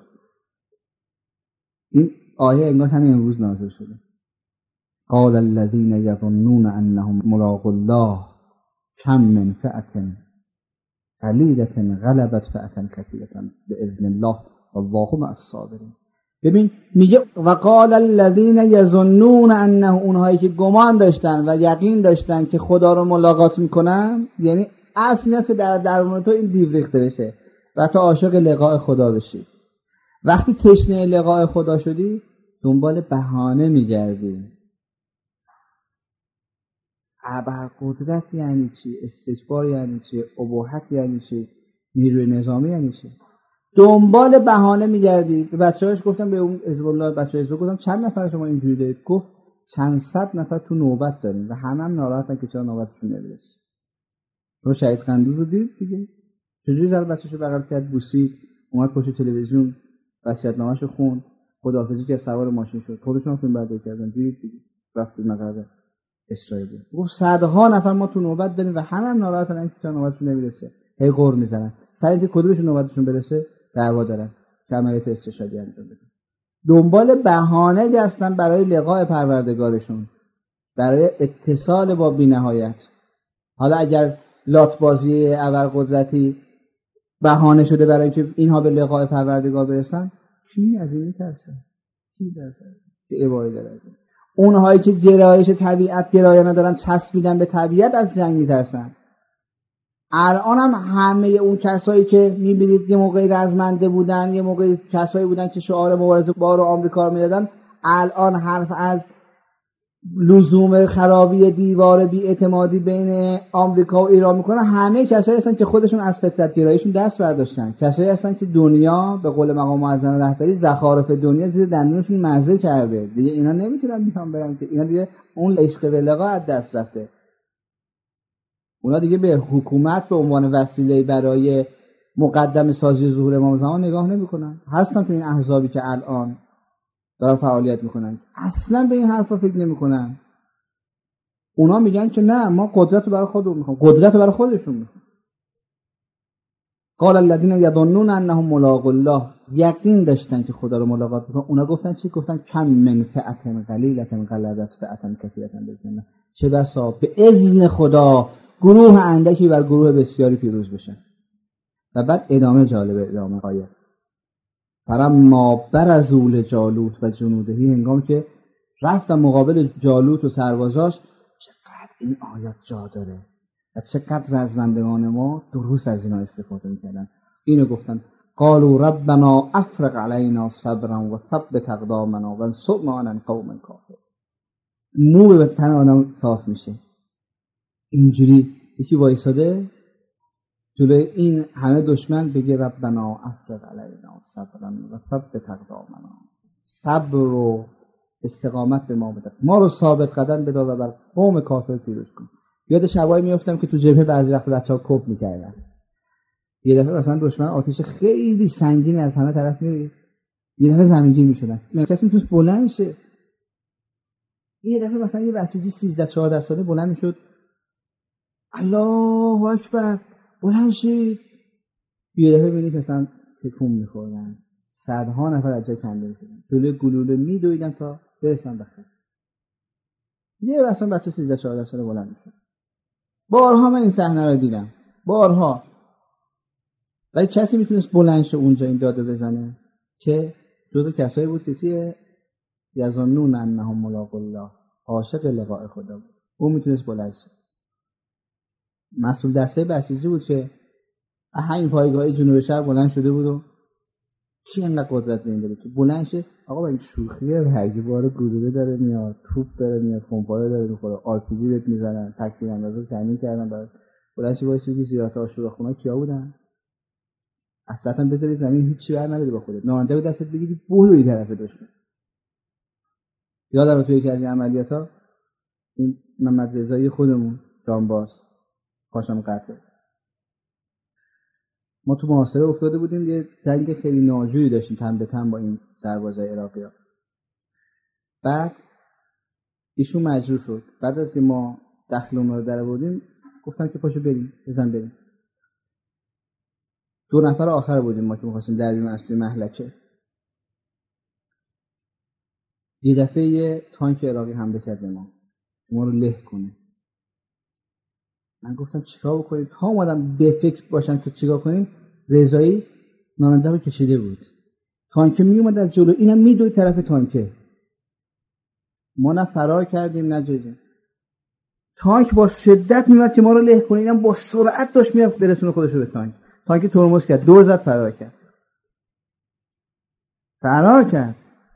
این آیه انگار همین امروز نازل شده. قال الذين يظنون انهم ملاقو الله كم من فئة قلیلة غلبت فئة کثیرة باذن الله والله مع الصابرین. ببین میگه وقال الذين يظنون انه، اونهایی که گمان داشتن و یقین داشتن که خدا رو ملاقات میکنن، یعنی اصل نیست در درون تو این دیو ریخته بشه و تو عاشق لقاء خدا بشی. وقتی تشنه لقاء خدا شدی دنبال بهانه میگردی. ابرقدرت یعنی چی؟ استکبار یعنی چی؟ اباحت یعنی چی؟ نیروی نظامی یعنی چی؟ دنبال بهانه میگردی. به بچه‌هاش گفتم، به اون حزب الله بچه‌ها حزب گفتم چند نفر شما اینجوری دارید؟ گفت چند صد نفر تو نوبت داریم و همه هم ناراحتن که چرا نوبتشون نمیرسه. رو شهید قندوز رو دید دیگه، چجوری زر بچه‌شو بغل کرد، بوسید، اومد پشت تلویزیون وصیت‌نامه‌شو خوند، خداحافظی که سوار ماشین شد. خودشون فیلم برداری کردن، دید دیگه، رفت مقر اسرائیل. گفت صدها نفر ما تو نوبت داریم و همه هم ناراحتن که چرا نوبتشون نمیرسه. هی غر میزنن. سر اینکه کدومشون نوبتشون برسه دعوا دارن. عملیات استشهادی انجام بدن. دنبال بهانه هستن برای لقاء پروردگارشون، برای اتصال با بی‌نهایت. حالا اگر لات بازی ابرقدرتی بهانه شده برای اینکه اینها به لقاء پروردگار برسن، کی از این میترسه؟ کی درسه؟ که ابایی داره. اونهایی که گرایش طبیعت گرایانه دارن، چسبیدن به طبیعت، از جنگ میترسن. الان هم همه اون کسایی که میبینید یه موقعی رزمنده بودن، یه موقعی کسایی بودن که شعار مبارزه با رو آمریکا رو میدادن، الان حرف از لزوم خرابی دیوار بی‌اعتمادی بین آمریکا و ایران میکنن. همه کسایی هستن که خودشون از فطرت گراییشون دست برداشتن. کسایی هستن که دنیا به قول مقام معظم رهبری زخارف دنیا زیر دندونشون مزه کرده. دیگه اینا نمیتونن میخوام برن که اینا دیگه اون عشق به لقا از دست رفته. اونا دیگه به حکومت به عنوان وسیله برای مقدم سازی ظهور امام زمان نگاه نمیکنن. هستن تو این احزابی که الان دارن فعالیت میکنن، اصلا به این حرفا فکر نمیکنن. اونا میگن که نه، ما قدرت رو برای خودمون میخوام، قدرت رو برای خودشون میخوام. قال الذين يظنون انهم ملاقو الله، یقین داشتن که خدا رو ملاقات میکنن. اونا گفتن چی؟ گفتن کم من فئة قلیلة غلبت فئة کثیرة باذن الله. چه بسا به اذن خدا گروه اندکی بر گروه بسیاری پیروز بشن. و بعد ادامه جالب ادامه آیه. فلما برزوا لجالوت و جنودهی، هنگام که رفتن مقابل جالوت و سربازاش، چقدر این آیات جا داره و چقدر رزمندگان ما دروس از اینا استفاده میکردن. اینو گفتن قالوا ربنا افرغ علینا صبرا و ثبت اقدامنا وانصرنا علی القوم الکافرین. مو به تن آدم صاف میشه. اینجوری یکی وایساده جلوی این همه دشمن بگه ربنا افرغ علینا صبرا و ثبت اقدامنا، صبر و استقامت به ما بده، ما رو ثابت قدم بده و بر قوم کافر پیروز کن. یاد شبایی میافتم که تو جبهه بعضی وقت بچه‌ها کوب میکردن. یه دفعه مثلا دشمن آتش خیلی سنگینی از همه طرف میرید، یه دفعه زمینگیر میشدن، کسی میتونست بلند شه. یه دفعه مثلا یه بچگی سیزده چهارده ساله بلند میشد، الله اکبر بلند شید، یه دفعه ببینید مثلا تکون میخوردن، صدها نفر از جای کنده میشدن، جلوی گلوله میدویدن تا برسن به خیر. یه مثلا بچه سیزده چهارده ساله بلند میشد. بارها من این صحنه رو دیدم، بارها. ولی کسی میتونست بلند شه اونجا این داده بزنه که جزء کسایی بود که یظنون انهم ملاقو الله، عاشق لقاء خدا بود. اون میتونست بلند شه. مسئول دسته بسیجی بود که همین پایگاه جنوب شهر بلند شده بود و کی انقدر قدرت به این داره که بلند شه آقا با این شوخیه رگبار گلوله داره میاد، توپ داره میاد، خونپاره داره میخوره، آر پی جی بهت میزنن، تکبیر اندازه تامین کردن بعد بلند شه وایس که زیارت عاشوراخونه کیا بودن؟ اصلا بذاری زمین هیچی بر نداری با خودت. نانده بود دستت بگیری بوی طرف دشمن. یادم توی یکی از این عملیات‌ها این محمد رضایی خودمون جانباز پاشم قطع. ما تو محاصره افتاده بودیم، یه جنگ خیلی ناجوری داشتیم تن به تن با این سربازای عراقی‌ها. بعد ایشون مجروح شد. بعد از که ما دخل اون رو در آوردیم گفتن که پاشو بریم، بزن بریم. دو نفر آخر بودیم ما که می‌خواستیم در بیرون از توی مهلکه. یه دفعه یه تانک عراقی حمله کرد به ما. ما رو له کنه. من گفتم چیکار بکنیم؟ تا اومدم به فکر باشم که چیکار کنیم، رضایی ناننده رو کشیده بود. تانک می اومد از جلو، اینم میدوید طرف تانکه. ما نه فرار کردیم نه جزیم. تانک با شدت میومد که ما رو له کنه، اینم با سرعت داشت میرفت برسونه خودش رو به تانک. تانک ترمز کرد، دور زد فرار کرد. فرار کرد.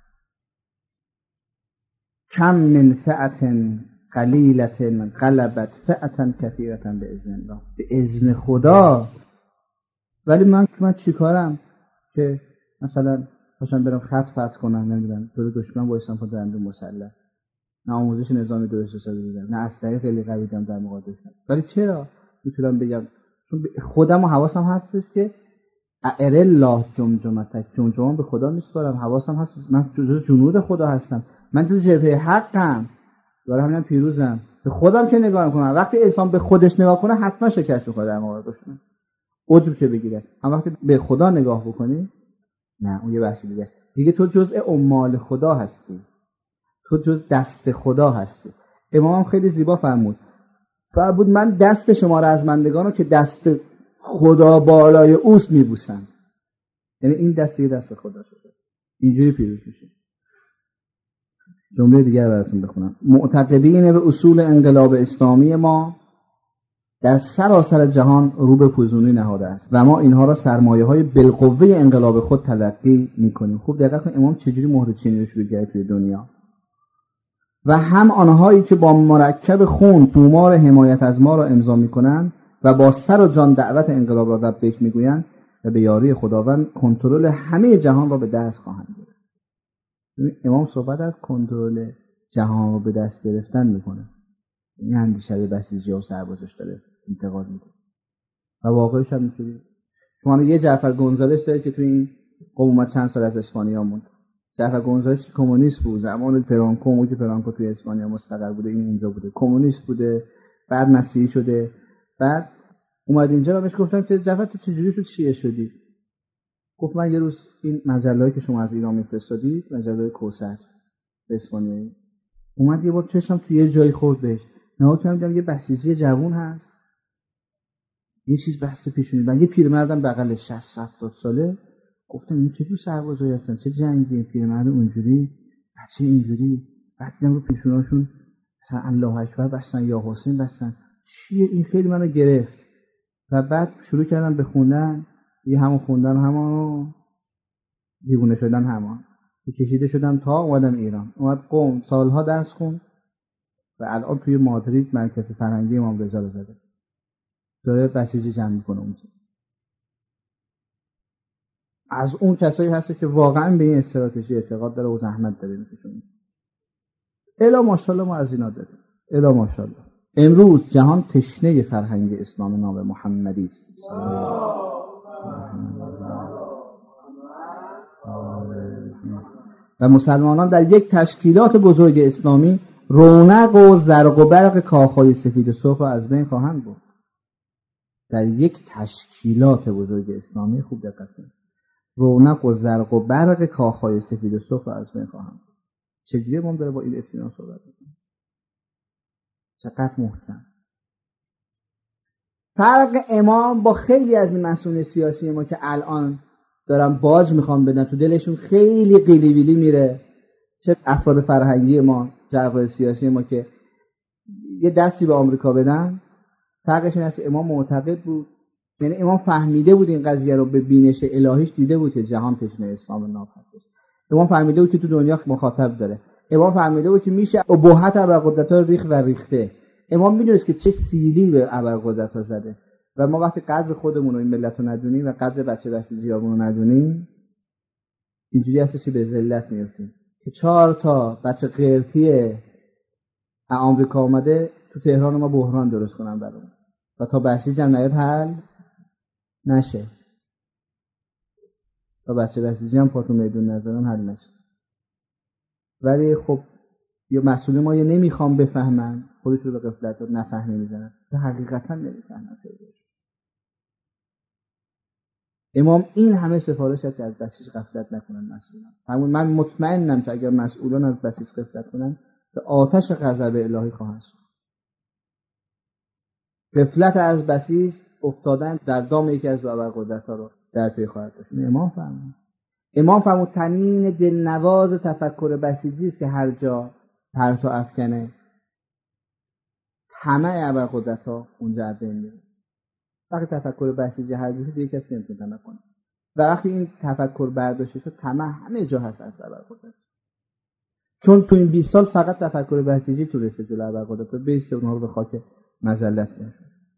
کم من فئة قلیلة غلبت فئة کثیرة باذن الله، به اذن خدا. ولی من من چیکارم که مثلا باشم برم خط فتح کنم، نمیدونم جلوی دشمن وایسام پا دنده مسلح، نه آموزش نظامی درست حسابی دیدم، نه اسلحه خیلی قوی دیدم در مقابل دشمن. ولی چرا میتونم بگم؟ چون خودم و حواسم هستش که اعر الله جمجمتک، جمجمه به خدا میسپارم، حواسم هست من جزو جنود خدا هستم، من تو جبهه حقم، دارم همینم پیروزم. به خودم که نگاه میکنم، وقتی انسان به خودش نگاه کنه حتما شکست میخوره در مقابل دشمن، عجب که بگیره. اما وقتی به خدا نگاه بکنی نه، اون یه بحث دیگه است. دیگه تو جزء عمال خدا هستی، تو جزء دست خدا هستی. امام خیلی زیبا فرمود، فرمود من دست شما رزمندگان رو که دست خدا بالای اوست میبوسم. یعنی این دست دیگه دست خدا شده، اینجوری پیروز میشه. جمله دیگر براتون بخونم. معتقدین به اصول انقلاب اسلامی ما در سراسر جهان رو به فزونی نهاده است و ما اینها را سرمایه‌های بالقوه انقلاب خود تلقی می‌کنیم. خوب دقت کن امام چجوری مهر چینی رو شروع کرد توی دنیا. و هم آنهایی که با مرکب خون تومار حمایت از ما را امضا می‌کنند و با سر و جان دعوت انقلاب را لبیک می‌گویند و به یاری خداوند کنترل همه جهان را به دست خواهند گرفت. امام صحبت از کنترل جهان رو به دست گرفتن میکنه. این اندیشه به بسیجی و سربازش داره انتقاد میکنه و واقعش هم میکنه. شما یه جعفر گونزالس داره که توی این قوم چند سال از اسپانیا موند. جعفر گونزالس کمونیست بود، زمان فرانکو، اون که فرانکو توی اسپانیا مستقر بوده این اینجا بوده، کمونیست بوده، بعد مسیحی شده، بعد اومد اینجا و بهش گفتم که جعفر تو چجوری تو شیعه شدی؟ گفت من یه روز این مجله‌ای که شما از ایران می‌فرستادید، مجله کوثر اسپانیایی، اومد یه بار چشم توی یه جایی خورد بهش. نگاه کردم یه بسیجی جوون هست، یه چیز بحث پیشونی، بعد یه پیرمردم بغل شصت هفتاد ساله. گفتم این چه تو سربازایی هستن، چه جنگی، پیرمرد اونجوری، بچه اینجوری، بعد دیدم رو پیشوناشون مثلا الله اکبر بستن یا حسین بستن. چیه این؟ خیلی منو گرفت و بعد شروع کردم به خوندن. یه همون خوندن همون دیوونه شدن همان کشیده شدم تا اومدم ایران. اومد قوم سالها درس خوند و الان توی مادرید مرکز فرهنگی امام رضا رو زده، داره بسیجی جمع میکنه اونجا. از اون کسایی هست که واقعا به این استراتژی اعتقاد داره و زحمت داره میکشونه. الا ماشاءالله ما از اینا داریم، الا ماشاءالله. امروز جهان تشنه فرهنگ اسلام ناب محمدی است و مسلمانان در یک تشکیلات بزرگ اسلامی رونق و زرق و برق کاخهای سفید و سرخ را از بین خواهند برد. در یک تشکیلات بزرگ اسلامی خوب دقت کنید، رونق و زرق و برق کاخهای سفید و سرخ را از بین خواهند برد. چجوری ما داره با این اطمینان صحبت می‌کنیم؟ چقدر محکم. فرق امام با خیلی از این مسئولین سیاسی ما که الان دارن باج میخوان بدن، تو دلشون خیلی قیلی ویلی میره، چه افراد فرهنگی ما، چه افراد سیاسی ما که یه دستی به آمریکا بدن. فرقش این است که امام معتقد بود یعنی امام فهمیده بود این قضیه رو، به بینش الهیش دیده بود که جهان تشنه اسلام ناب هست. امام فهمیده بود که تو دنیا مخاطب داره. امام فهمیده بود که میشه ابهت ابرقدرت‌ها ریخ و ریخته. امام میدونست که چه سیلی به ابرقدرت‌ها زده و ما وقتی قدر خودمون و این ملت رو ندونیم و قدر بچه بسیجیامون رو ندونیم، اینجوری هستش که به ذلت میفتیم. که چهار تا بچه قرتی آمریکا اومده تو تهران ما بحران درست کنن برامون و تا بسیج هم نیاد حل نشه، تا بچه بسیجی هم پاتون میدون نظرم حل نشه. ولی خب یا مسئول ما یا نمیخوام بفهمن، خودش رو به غفلت داد نفهمی میزنن، تو حقیقتا نمیفهمن. امام این همه سفارش کرد که از بسیج غفلت نکنن مسئولان. همون من مطمئنم که اگر مسئولان از بسیج غفلت کنن به آتش غضب الهی خواهند شد. غفلت از بسیج افتادن در دام یکی از ابرقدرت‌ها رو در پی خواهد داشت. امام فهمید. امام فهمید تنین دلنواز تفکر بسیجی است که هر جا پرتو افکنه همه ابرقدرت‌ها اونجا از بین میره. وقتی تفکر بسیجی هر جوری دیگه کسی نمیتونه طمع کنه و وقتی این تفکر برداشته شد طمع همه جا هست از ابرقدرت. چون تو این بیست سال فقط تفکر بسیجی تو رسید جلو ابرقدرت، بیست اونها رو به خاک مذلت کرد.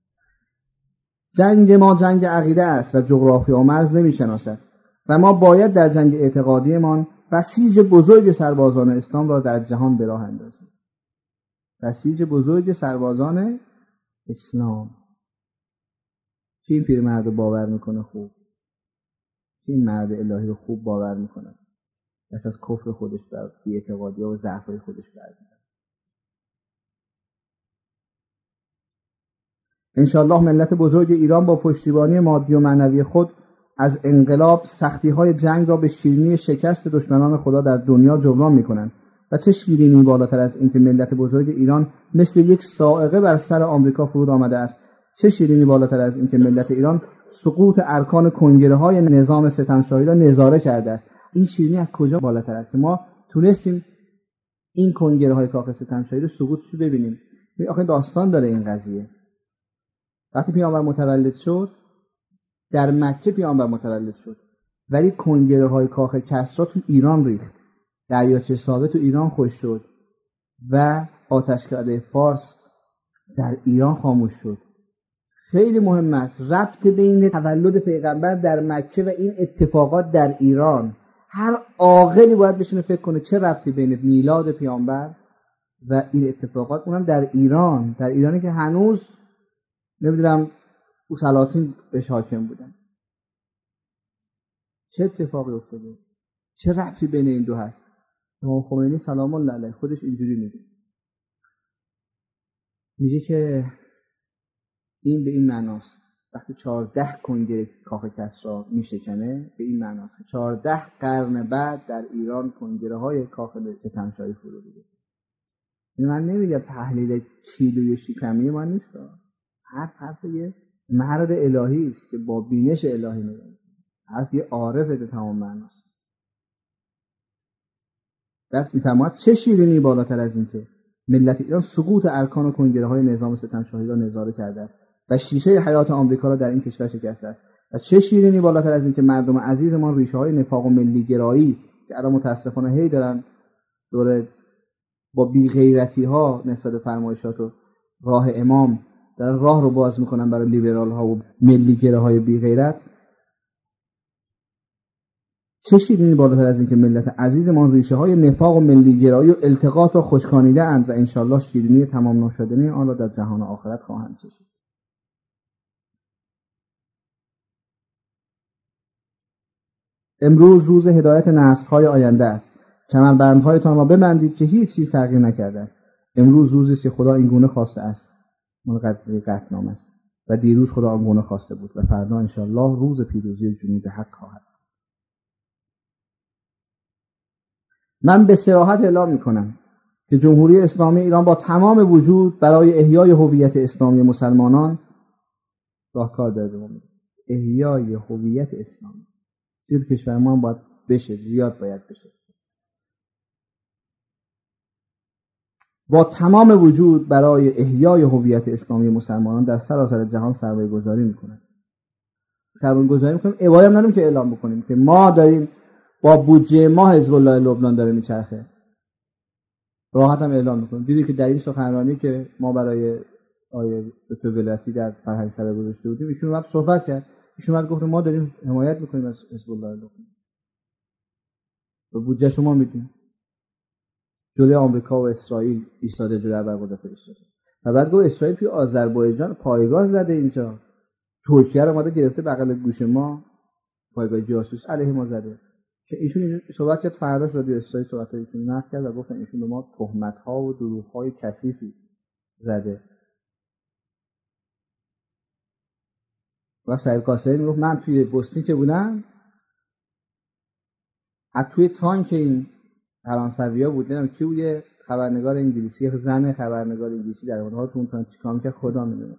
جنگ ما جنگ عقیده است و جغرافیا و مرز نمیشناسد و ما باید در جنگ اعتقادیمان بسیج بزرگ سربازان اسلام را در جهان به راه اندازیم. بسیج بزرگ سربازان اسلام. کی این پیرمرد رو باور میکنه خوب؟ کی این مرد الهی رو خوب باور میکنه؟ پس از کفر خودش بر بی‌اعتقادی و ضعف‌های خودش برمی‌داره. انشاءالله ملت بزرگ ایران با پشتیبانی مادی و معنوی خود از انقلاب سختی‌های جنگ را به شیرینی شکست دشمنان خدا در دنیا جبران می‌کنند و چه شیرینی بالاتر از این که ملت بزرگ ایران مثل یک صاعقه بر سر آمریکا فرود آمده است. چه شیرینی بالاتر از این که ملت ایران سقوط ارکان کنگره‌های نظام ستمشاهی را نظاره کرده است. این شیرینی از کجا بالاتر است؟ ما تونستیم این کنگره‌های کاخ ستمشاهی رو سقوطش رو ببینیم. آخه داستان داره این قضیه. وقتی پیامبر متولد شد در مکه پیامبر متولد شد ولی کنگره‌های کاخ کسری تو ایران ریخت، دریاچه ساوه تو ایران خشک شد و آتشکده فارس در ایران خاموش شد. خیلی مهم است ربط بین تولد پیغمبر در مکه و این اتفاقات در ایران. هر عاقلی باید بشینه فکر کنه چه ربطی بین میلاد پیامبر و این اتفاقات، اونم در ایران، در ایرانی که هنوز نمیدونم او سلاطین بهش حاکم بودن. چه اتفاقی افتاده؟ چه ربطی بین این دو هست؟ امام خمینی سلام الله علیه خودش اینجوری میگه. میگه که این به این معناست وقتی چهارده کنگره کاخ کسری میشکنه به این معناست چهارده قرن بعد در ایران کنگره های کاخ ستمشاهی فرود میاد. من نمیگم تحلیل کیلوی شکمی ما نیست، هر حرف یه مرد الهی است که با بینش الهی میگه، حرف یه عارف به تمام معناست. دست میفرماید چه شیرینی بالاتر از این که ملت ایران سقوط ارکان و کنگره های نظام ستمشاهی را نظاره کرده است و شیشه حیات آمریکا را در این کشور شکسته است و چه شیرینی بالاتر از این که مردم عزیزمان ریشه های نفاق و ملی گرایی که الان متاسفانه هی دارن دور با بی غیرتی ها نسبت فرمایشات و راه امام در راه رو باز میکنن برای لیبرال ها و ملی گراهای بی غیرت. چه شیرینی بالاتر از این که ملت عزیزمان ریشه های نفاق و ملی گرایی و التقاط را خشکانیده اند و انشالله شیرینی تمام نشدنی آن را در جهان آخرت خواهند چشید. امروز روز هدایت نسل‌های آینده است. کمربندهایتان را ببندید که هیچ چیز تغییر نکرده است. امروز روزی است که خدا این گونه خواسته است. مال قطعنامه است و دیروز خدا آن گونه خواسته بود و فردا انشالله روز پیروزی جنود حق خواهد. من به صراحت اعلام می‌کنم که جمهوری اسلامی ایران با تمام وجود برای احیای هویت اسلامی مسلمانان راهکار داره. احیای هویت اسلامی زیر کشور ما هم باید بشه، زیاد باید بشه. با تمام وجود برای احیای هویت اسلامی مسلمانان در سراسر جهان سرمایه گذاری می‌کند. سرمایه‌گذاری می‌کنیم، عبایی هم نداریم که اعلام بکنیم که ما داریم با بودجه ما حزب الله لبنان داره میچرخه. راحت هم اعلام می‌کنیم. دیدی که در این سخنرانی که ما برای آیه دکتر ولایتی در فرهنگ سرا گذاشته بودیم، ایشون اومد صحبت کرد. ایشون اومد گفت ما داریم حمایت می‌کنیم از حزب الله لبنان. و بودجه شما میدیم. جلوی آمریکا و اسرائیل ایستاده جلوی ابرقدرت ایستاده. و بعد گفت اسرائیل توی آذربایجان پایگاه زده اینجا. ترکیه رو اومده گرفته بغل گوش ما، پایگاه جاسوس علیه ما زده. که ایشون صحبت کرد، فرداش رادیو اسرائیل صحبت ایشون نقل کرد و گفتن ایشون به ما تهمت‌ها و دروغ‌های کثیفی زده. و سعید قاسمی میگفت من توی بوسنی که بودم، از توی تانک این فرانسوی‌ها بود، نمیدونم کی بود، خبرنگار انگلیسی، زن خبرنگار انگلیسی در اونها تو اون تانک چیکار می‌کرد خدا می‌دونه.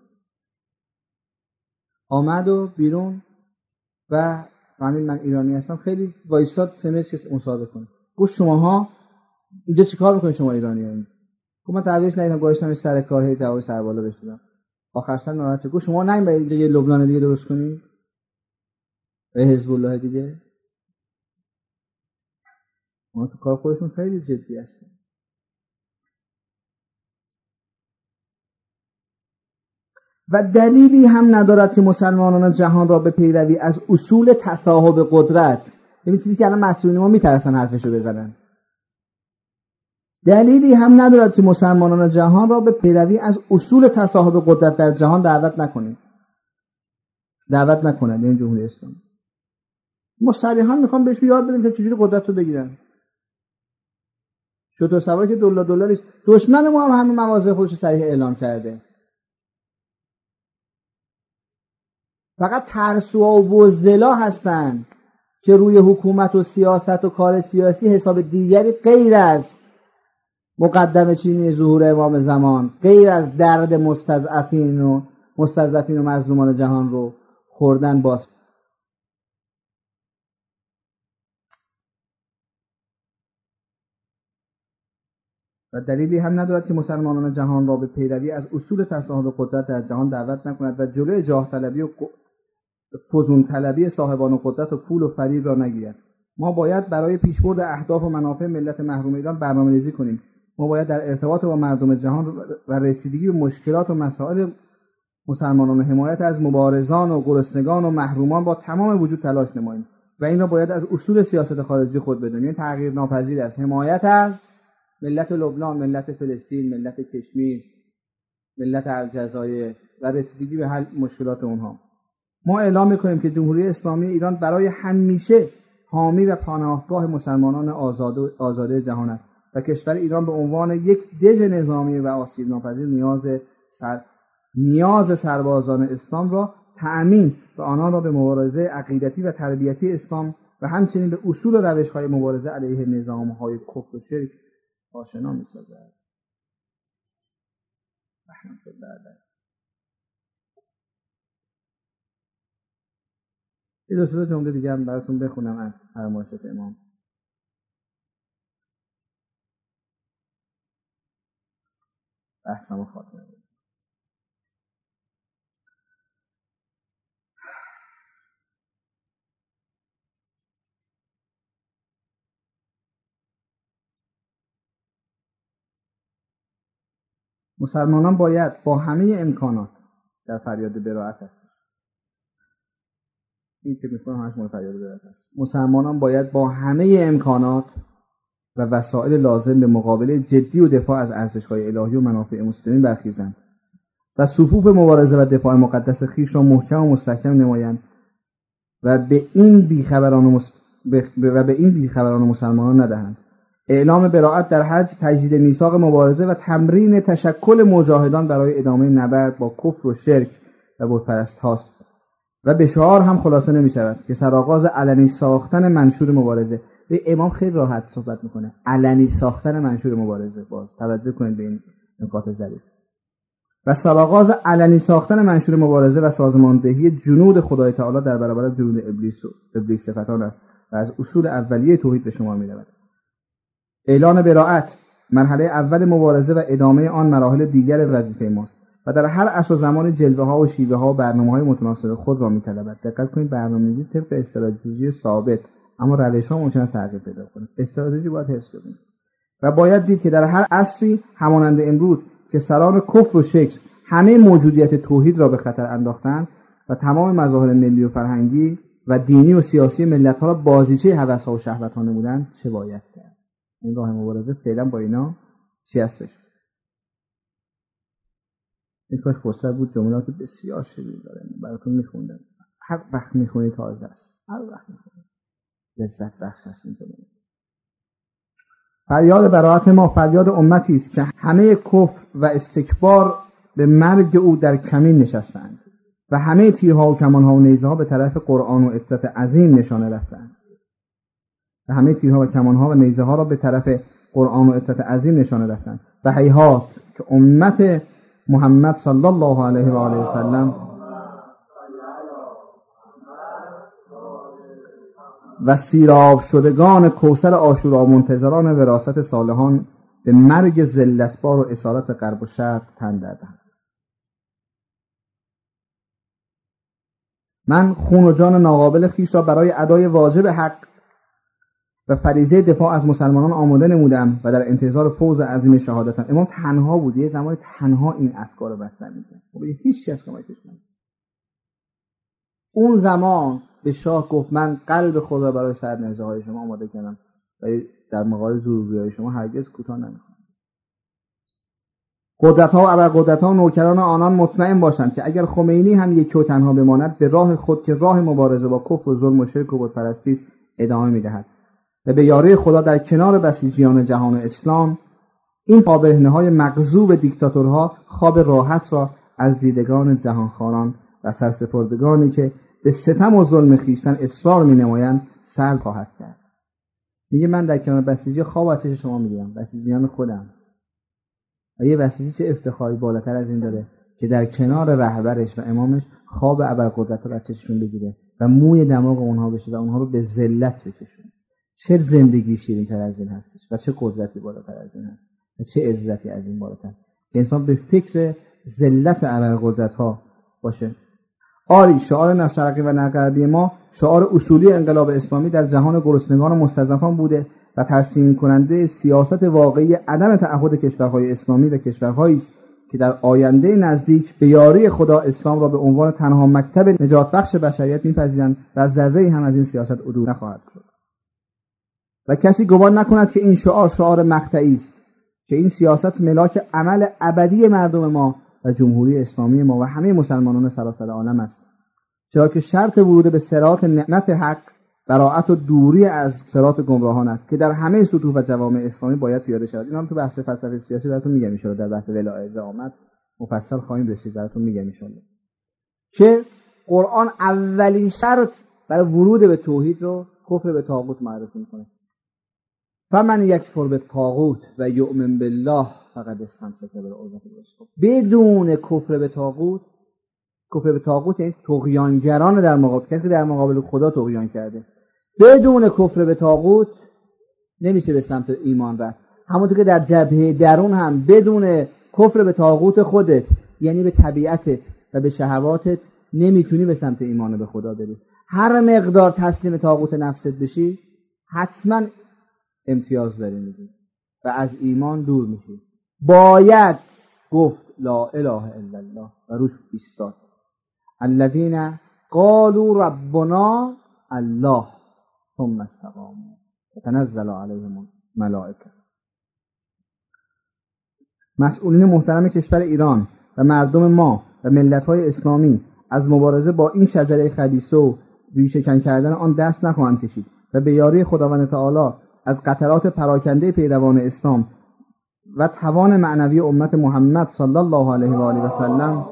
آمد و بیرون و همین من ایرانی هستم، خیلی وایساد سمج که مصاحبه کنه. گفت شماها اینجا چیکار می‌کنید شما ایرانی‌ها؟ گفت من تعبیرش ندیدم، گذاشتم سر کار هی جواب سر بالا بشدم. آخر سر ناراحت گفت شما نمی‌برید اینجا یه لبنان دیگه درست کنید؟ به حزب الله دیگه. ما تو کار خودشون خیلی جدی هستن. و دلیلی هم ندارد که مسلمانان جهان را به پیروی از اصول تصاحب قدرت، این چیزی که الان مسئولین ما میترسن حرفشو بزنن، دلیلی هم ندارد که مسلمانان جهان را به پیروی از اصول تصاحب قدرت در جهان دعوت نکنید. دعوت نکنند این جمهوری اسلامی. مصطلحاً میخوام بهش یاد بدیم که چجوری قدرت رو بگیرن. شطور سواری که دلار دلاریست، دشمن ما هم همین مواضع خودش صریح اعلام کرده. فقط ترسوها و بزدلا هستن که روی حکومت و سیاست و کار سیاسی حساب دیگری غیر از مقدم چینی ظهور امام زمان، غیر از درد مستضعفین و مستضعفین و مظلومان جهان رو خوردن باز. و دلیلی هم ندارد که مسلمانان جهان را به پیروی از اصول تصاحب قدرت در جهان دعوت نکند و جلوی جاه طلبی و فزون طلبی صاحبان قدرت و پول و فریب را نگیرد. ما باید برای پیشبرد اهداف و منافع ملت محروم ایران برنامه‌ریزی کنیم. ما باید در ارتباط با مردم جهان و رسیدگی به مشکلات و مسائل مسلمانان و حمایت از مبارزان و گرسنگان و محرومان با تمام وجود تلاش نماییم و این را باید از اصول سیاست خارجی خود بدونیم. این تغییر ناپذیر است. حمایت از ملت لبنان، ملت فلسطین، ملت کشمیر، ملت الجزایر و رسیدگی به حل مشکلات اونها. ما اعلام می‌کنیم که جمهوری اسلامی ایران برای همیشه حامی و پناهگاه مسلمانان آزاد و آزاده جهان است و کشور ایران به عنوان یک دژ نظامی و آسیب ناپذیر نیاز سر نیاز سربازان اسلام را تأمین و آنان را به مبارزه عقیدتی و تربیتی اسلام و همچنین به اصول و روش‌های مبارزه علیه نظام‌های کفر و شرک آشنا می‌سازد. رحمت الله علیه. یه دو سه جمله دیگه هم براتون بخونم از فرمایشات امام. بحثمو خاتمه بدم. مسلمانان باید با همه امکانات در فریاد براءت هست. این که می‌کنم همش مورد فریاد براءت است. مسلمانان باید با همه امکانات و وسایل لازم به مقابله جدی و دفاع از ارزش‌های الهی و منافع مسلمین برخیزند و صفوف مبارزه و دفاع مقدس خویش را محکم و مستحکم نمایند و به این بیخبران مس... و به این بیخبران مسلمانان ندهند. اعلام براءت در حج، تجدید میثاق مبارزه و تمرین تشکل مجاهدان برای ادامه نبرد با کفر و شرک و بتپرست هاست و به شعار هم خلاصه نمی شود که سرآغاز علنی ساختن منشور مبارزه. به امام خیلی راحت صحبت میکنه، علنی ساختن منشور مبارزه. باز توجه کنید به این نکات ظریف. و سرآغاز علنی ساختن منشور مبارزه و سازماندهی جنود خدای تعالی در برابر جنود ابلیس و ابلیس صفتان است و از اصول اولیه توحید به شما می رود. اعلان براءت مرحله اول مبارزه و ادامه آن مراحل دیگر وظیفه ماست. و در هر عصر و زمان جلوه ها و شیوه ها و برنامه های متناسب خود را می‌طلبد. دقت کنید برنامه‌ریزی طبق استراتژی ثابت، اما روش ها ممکن است تغییر پیدا کنه. استراتژی باید حفظ کنید و باید دید که در هر عصری همانند امروز که سران کفر و شرک همه موجودیت توحید را به خطر انداختند و تمام مظاهر ملی و فرهنگی و دینی و سیاسی ملت‌ها را بازیچه هوس‌ها و شهوت‌ها نمودند، چه باید کرد؟ این راه مبارزه فعلا با اینا چی هستش؟ این کاش فرصت بود جملات بسیار شیرین داره براتون میخوندم. هر وقت میخونی تازه است، هر وقت میخونی لذت بخش است این جملات. فریاد براءت ما فریاد امتی است که همه کفر و استکبار به مرگ او در کمین نشستند و همه تیرها و کمانها و نیزه‌ها به طرف قرآن و عزت عظیم نشانه رفتند و همه تیرها و کمانها و نیزه‌ها را به طرف قرآن و عزت عظیم نشانه رفتند و هیهات که امت محمد صلی الله علیه و آله و سلم و سیراب شدگان کوثر عاشورا منتظران وراثت صالحان به مرگ ذلتبار و اسارت غرب و شرق تن دادند. من خون و جان ناقابل خویش را برای ادای واجب حق و فریضه دفاع از مسلمانان آماده نمودم و در انتظار فوز عظیم شهادتم. امام تنها بود، یه زمانی تنها این افکار رو بستن می‌کرد. خب هیچ کس کمکش نمی‌کرد. اون زمان به شاه گفت من قلب خود را برای سرنزاهای شما آماده کردم ولی در مقابل زورگویی شما هرگز کوتاه نمی‌کنم. قدرت‌ها و ابرقدرت‌ها و نوکران آنان مطمئن باشند که اگر خمینی هم یک و تنها بماند به راه خود که راه مبارزه با کفر و ظلم و شرک و بتپرستی است ادامه می‌دهد و به یاری خدا در کنار بسیجیان جهان اسلام این پابرهنه‌های مغضوب دیکتاتورها خواب راحت را از دیدگان جهانخواران و سرسپردگانی که به ستم و ظلم خویشتن اصرار می‌نمایند سلب خواهد کرد. میگه من در کنار بسیجی خواب از چشم شما می‌گیرم، بسیجیان خودم. و یه بسیجی چه افتخاری بالاتر از این داره که در کنار رهبرش و امامش خواب ابرقدرت‌ها را از چشمشون بگیره و موی دماغ اونها بشه و اونها رو به ذلت بکشونه. چه زندگی شیرین تر از این هستش و چه قدرتی بالاتر از این هست و چه عزتی از این بالاتر که انسان به فکر ذلت ابرقدرت‌ها باشه. آری شعار نه شرقی و نه غربی ما شعار اصولی انقلاب اسلامی در جهان گرسنگان و مستضعفان بوده و ترسیم کننده سیاست واقعی عدم تعهد کشورهای اسلامی و کشورهایی است که در آینده نزدیک به یاری خدا اسلام را به عنوان تنها مکتب نجات بخش بشریت می‌پذیرند و ذره‌ای هم از این سیاست عدول نخواهد شد. و کسی گمان نکند که این شعار شعار مقطعی است که این سیاست ملاک عمل ابدی مردم ما و جمهوری اسلامی ما و همه مسلمانان سراسر عالم است، چرا که شرط ورود به صراط نعمت حق براءت و دوری از صراط گمراهان است که در همه سطوح و جوامع اسلامی باید پیاده شود. اینا هم تو بحث فلسفه سیاسی براتون میگم ان شاءالله، در بحث ولایت آمد مفصل خواهیم رسید، براتون میگم ان شاءالله که قرآن اولین شرط برای ورود به توحید رو کفر به طاغوت معرفی میکنه. فمن یکفر بالطاغوت و یؤمن بالله فقد استمسک بالعروة الوثقی. بدون کفر به طاغوت، کفر به طاغوت یعنی طغیانگران در مقابل کسی در مقابل خدا طغیان کرده. بدون کفر به طاغوت نمیشه به سمت ایمان رفت. همونطور که در جبهه درون هم بدون کفر به طاغوت خودت یعنی به طبیعتت و به شهواتت نمیتونی به سمت ایمان به خدا بری. هر مقدار تسلیم طاغوت نفست بشی حتما امتیاز داری میگی و از ایمان دور میشی. باید گفت لا اله الا الله و روش ایستاد. الذين قالوا ربنا الله ثم استقاموا تتنزل عليهم الملائکه. مسئولین محترم کشور ایران و مردم ما و ملت‌های اسلامی از مبارزه با این شجره خبیثه و ریشه‌کن کردن آن دست نخواهند کشید و به یاری خداوند تعالی از قطرات پراکنده پیروان اسلام و توان معنوی امت محمد صلی الله علیه و آله و سلم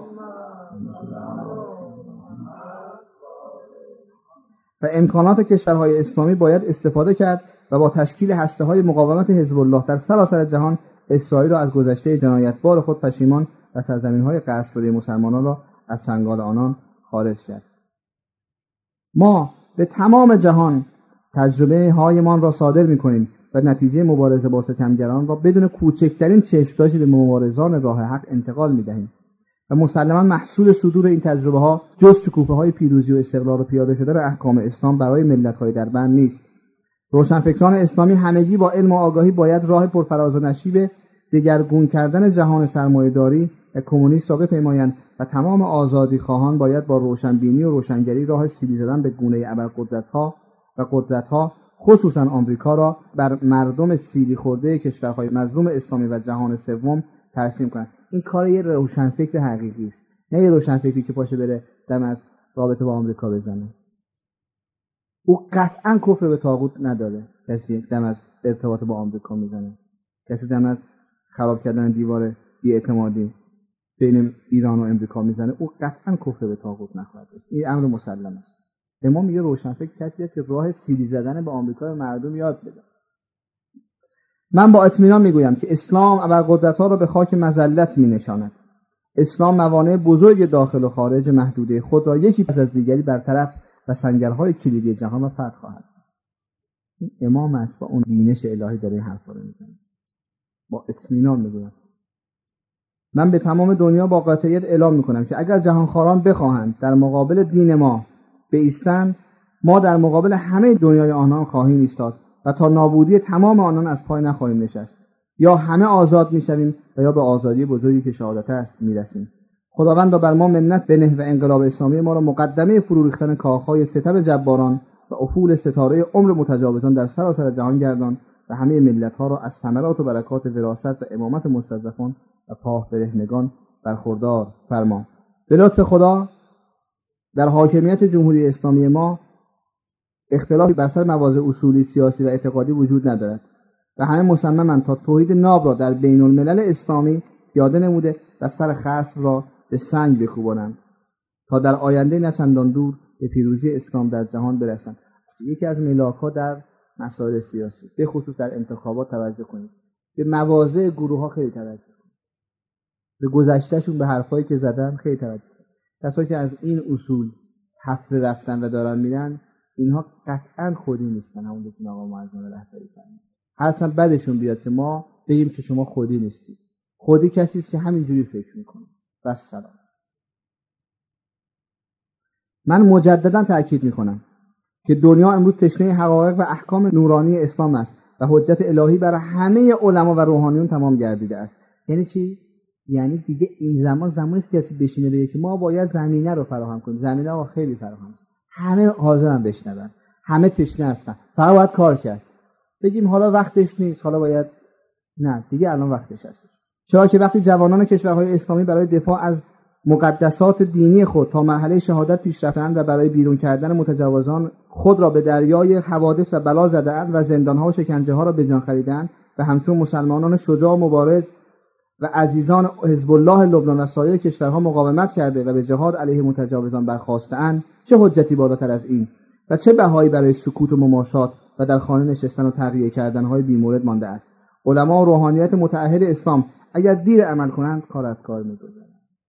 و امکانات کشورهای اسلامی باید استفاده کرد و با تشکیل هسته‌های مقاومت حزب الله در سراسر جهان اسرائیل را از گذشته جنایتبار خود پشیمان و سرزمین‌های غصب‌شده مسلمانان را از چنگال آنان خارج کرد. ما به تمام جهان تجربه هایمان را صادر می‌کنیم و نتیجه مبارزه با ستمگران را بدون کوچکترین چشم‌داشتی به مبارزان راه حق انتقال می‌دهیم و مسلما محصول صدور این تجربه ها جز شکوفه های پیروزی و استقلال و پیاده شده در احکام اسلام برای ملت های در بند نیست. روشنفکران اسلامی همگی با علم و آگاهی باید راه پرفراز و نشیب دگرگون کردن جهان سرمایه‌داری و کمونیست را بپیمایند و تمام آزادی خواهان باید با روشنبینی و روشنگری راه سیلی زدن به گونه ابرقدرت‌ها و قدرت‌ها خصوصا آمریکا را بر مردم سیلی خورده کشورهای مظلوم اسلامی و جهان سوم ترسیم کنند. این کار یه روشنفکر حقیقی است، نه یه روشنفکری که پاشه بره دم از رابطه با آمریکا بزنه. او قطعا کفر به طاغوت نداره. کسی دم از ارتباط با آمریکا میزنه، کسی دم از خراب کردن دیوار بی‌اعتمادی بین ایران و امریکا میزنه، او قطعا کفر به طاغوت نخواهد داشت. این امر مسلم است. امام میگه روشنفکر کسی است که راه سیلی زدن به آمریکا به مردم یاد بده. من با اطمینان میگویم که اسلام ابرقدرت‌ها را به خاک مذلت مینشاند. اسلام موانع بزرگ داخل و خارج محدوده خود را یکی پس از دیگری برطرف و سنگرهای کلیدی جهان را فتح خواهد. این امام است و اون بینش الهی داره این حرفا رو میزنه. با اطمینان میگویم. من به تمام دنیا با قاطعیت اعلام میکنم که اگر جهانخواران بخواهند در مقابل دین ما بایستند، ما در مقابل همه دنیای آنان خواهیم ایستاد و تا نابودی تمام آنان از پای نخواهیم نشست. یا همه آزاد میشویم و یا به آزادی بزرگی که شهادت است میرسیم. خداوند بر ما منت بنه و انقلاب اسلامی ما را مقدمه فرو ریختن کاخهای ستم جباران و افول ستاره عمر متجاوزان در سراسر جهان گردان و همه ملت‌ها را از ثمرات و برکات وراثت و امامت مستضعفان و پاه برهنگان برخوردار فرما. به لطف خدا در حاکمیت جمهوری اسلامی ما اختلافی بر سر مواضع اصولی سیاسی و اعتقادی وجود ندارد و همه مصممند تا توحید ناب را در بین الملل اسلامی پیاده نموده و سر خصم را به سنگ بکوبانند تا در آینده نه چندان دور به پیروزی اسلام در جهان برسند. یکی از ملاک‌ها در مسائل سیاسی به خصوص در انتخابات توجه کنید. به مواضع گروه‌ها خیلی توجه کنید. به گذشتهشون، به حرفایی که زدن خیلی توجه کنید. کسایی که از این اصول حفره رفتن و دارن میرن، اینها قطعاً خودی نیستن. همون که آقا معظم رهبری فرمود. هرچند بعدشون بیاد که ما بگیم که شما خودی نیستید. خودی کسی است که همینجوری فکر میکنه. بس سلام. من مجددا تأکید میکنم که دنیا امروز تشنه حقایق و احکام نورانی اسلام است و حجت الهی برای همه علما و روحانیون تمام گردیده است. یعنی چی؟ یعنی دیگه این زمان زمانی است که کسی بشینه بگه که ما باید زمینه رو فراهم کنیم. زمینه رو خیلی فراهم. همه حاضرن بشنون. همه تشنه هستن. فقط باید کار کرد. بگیم حالا وقتش نیست، حالا باید، نه دیگه الان وقتش هست. چرا که وقتی جوانان کشورهای اسلامی برای دفاع از مقدسات دینی خود تا مرحله شهادت پیش رفتند و برای بیرون کردن متجاوزان خود را به دریای حوادث و بلا زدند و زندانها و شکنجه‌ها را به جان خریدند و همچون مسلمانان شجاع و مبارز و عزیزان حزب الله لبنان و سایر کشورها مقاومت کرده و به جهاد علیه متجاوزان برخاسته‌اند، چه حجتی بالاتر از این و چه بهایی برای سکوت و مماشات و در خانه نشستن و تقیه کردن‌های بی‌مورد مانده است؟ علما و روحانیت متأهل اسلام اگر دیر عمل کنند کار از کار می‌گذرد.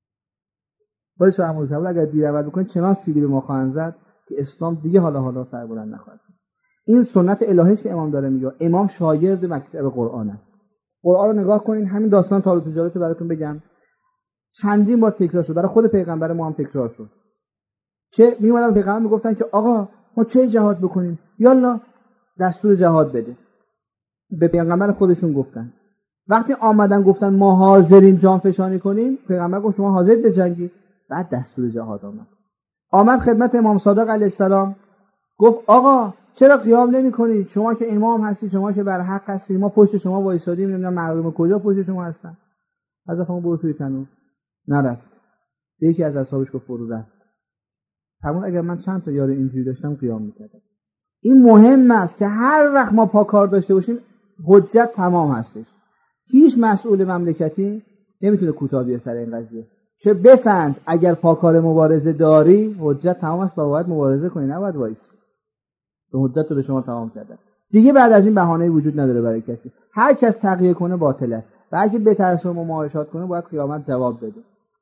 باید فهمید که اگر دیر عمل بکنید چنان سیلی به ما خواهند زد که اسلام دیگه حالا حالا سر بلند نخواهد. این سنت الهی است که امام داره میگه. امام شاگرد مکتب قرآن است. قرآن رو نگاه کنین، همین داستان تاریخ تجارت رو براتون بگم. چندین بار تکرار شد، برای خود پیغمبر ما هم تکرار شد که میومدن پیغمبر میگفتن که آقا ما چه جهاد بکنیم؟ یالا دستور جهاد بده. به پیغمبر خودشون گفتن. وقتی آمدن گفتن ما حاضریم جان فشانی کنیم، پیغمبر گفت شما حاضرید بجنگید. بعد دستور جهاد آمد. آمد خدمت امام صادق علیه السلام، گفت آقا چرا قیام نمی‌کنید؟ شما که امام هستید، شما که بر حق هستید، ما پشت شما وایسادیم، نمیدونم مردم کجا پشت شما هستن. حضرت فرمود برو توی تنور. نرفت. یکی از اصحابش گفت برو رفت. همون اگر من چند تا یار اینجوری داشتم قیام می‌کردم. این مهم است که هر وقت ما پا کار داشته باشیم حجت تمام هستش. هیچ مسئول مملکتی نمیتونه کوتاه بیاد سر این قضیه. که بسنج اگر پاکار مبارزه داری حجت تمام است و باید مبارزه کنی، نباید وایسی. به حجت رو به شما تمام کردن. دیگه بعد از این بهانه‌ای وجود نداره برای کسی. هر کس تقیه کنه باطل است. و اگه بترسه و مماحشات کنه باید قیامت جواب بده.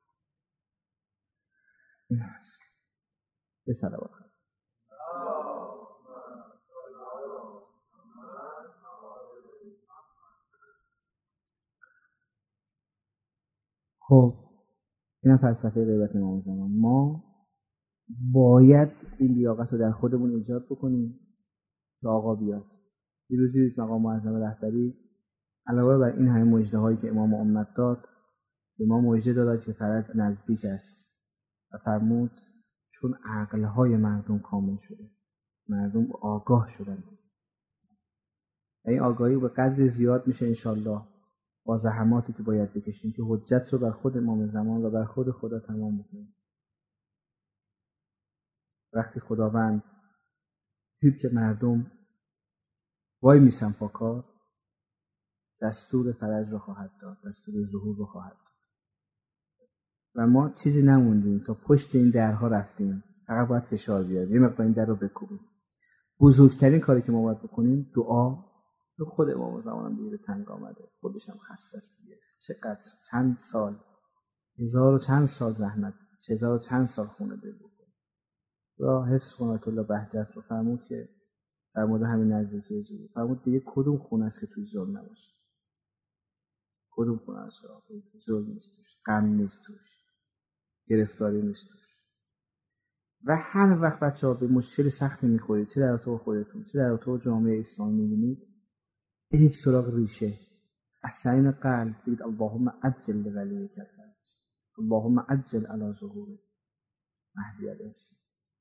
به صلوات. خب این فلسفه غیبت امام زمان. ما باید این لیاقت رو در خودمون ایجاد بکنیم که آقا بیاد. یه روزی مقام معظم رهبری علاوه بر این همه مژده هایی که امام امت داد، به ما مژده داد که فرج نزدیک است و فرمود چون عقلهای مردم کامل شده، مردم آگاه شدند و این آگاهی به قدر زیاد میشه انشالله با زحماتی که باید بکشیم که حجت رو بر خود امام زمان و بر خود خدا تمام بکنیم. وقتی خداوند دید که مردم وای میسن پا کار، دستور فرج رو خواهد داد، دستور ظهور رو خواهد داد و ما چیزی نموندیم تا پشت این درها رفتیم، فقط باید فشار بیاریم، یه مقدار این در رو بکوبیم. بزرگترین کاری که ما باید بکنیم دعا. تو خود امام زمان دیگه تنگ آمده، خودش هم خسته است دیگه. چقدر چند سال، هزار و چند سال زحمت، هزار و چند سال خونه دل بکنه را حفظ کنه. آیت الله بهجت رو فرمود که در مورد همین نزدیکی زور فرمود دیگه کدوم خونه است که توی ظلم نباشه؟ کدوم خونه است که ظلم نیست توش، غم نیست توش، گرفتاری نیست توش؟ و هر وقت بچه‌ها به مشکل سختی می‌خورید، چه در تو خودتون چه در تو جامعه اسلامی می‌بینید، برید سراغ ریشه. از صمیم قلب بگید اللهم عجل لولیک الفرج، اللهم عجل علی ظهور مهدی علیه السلام.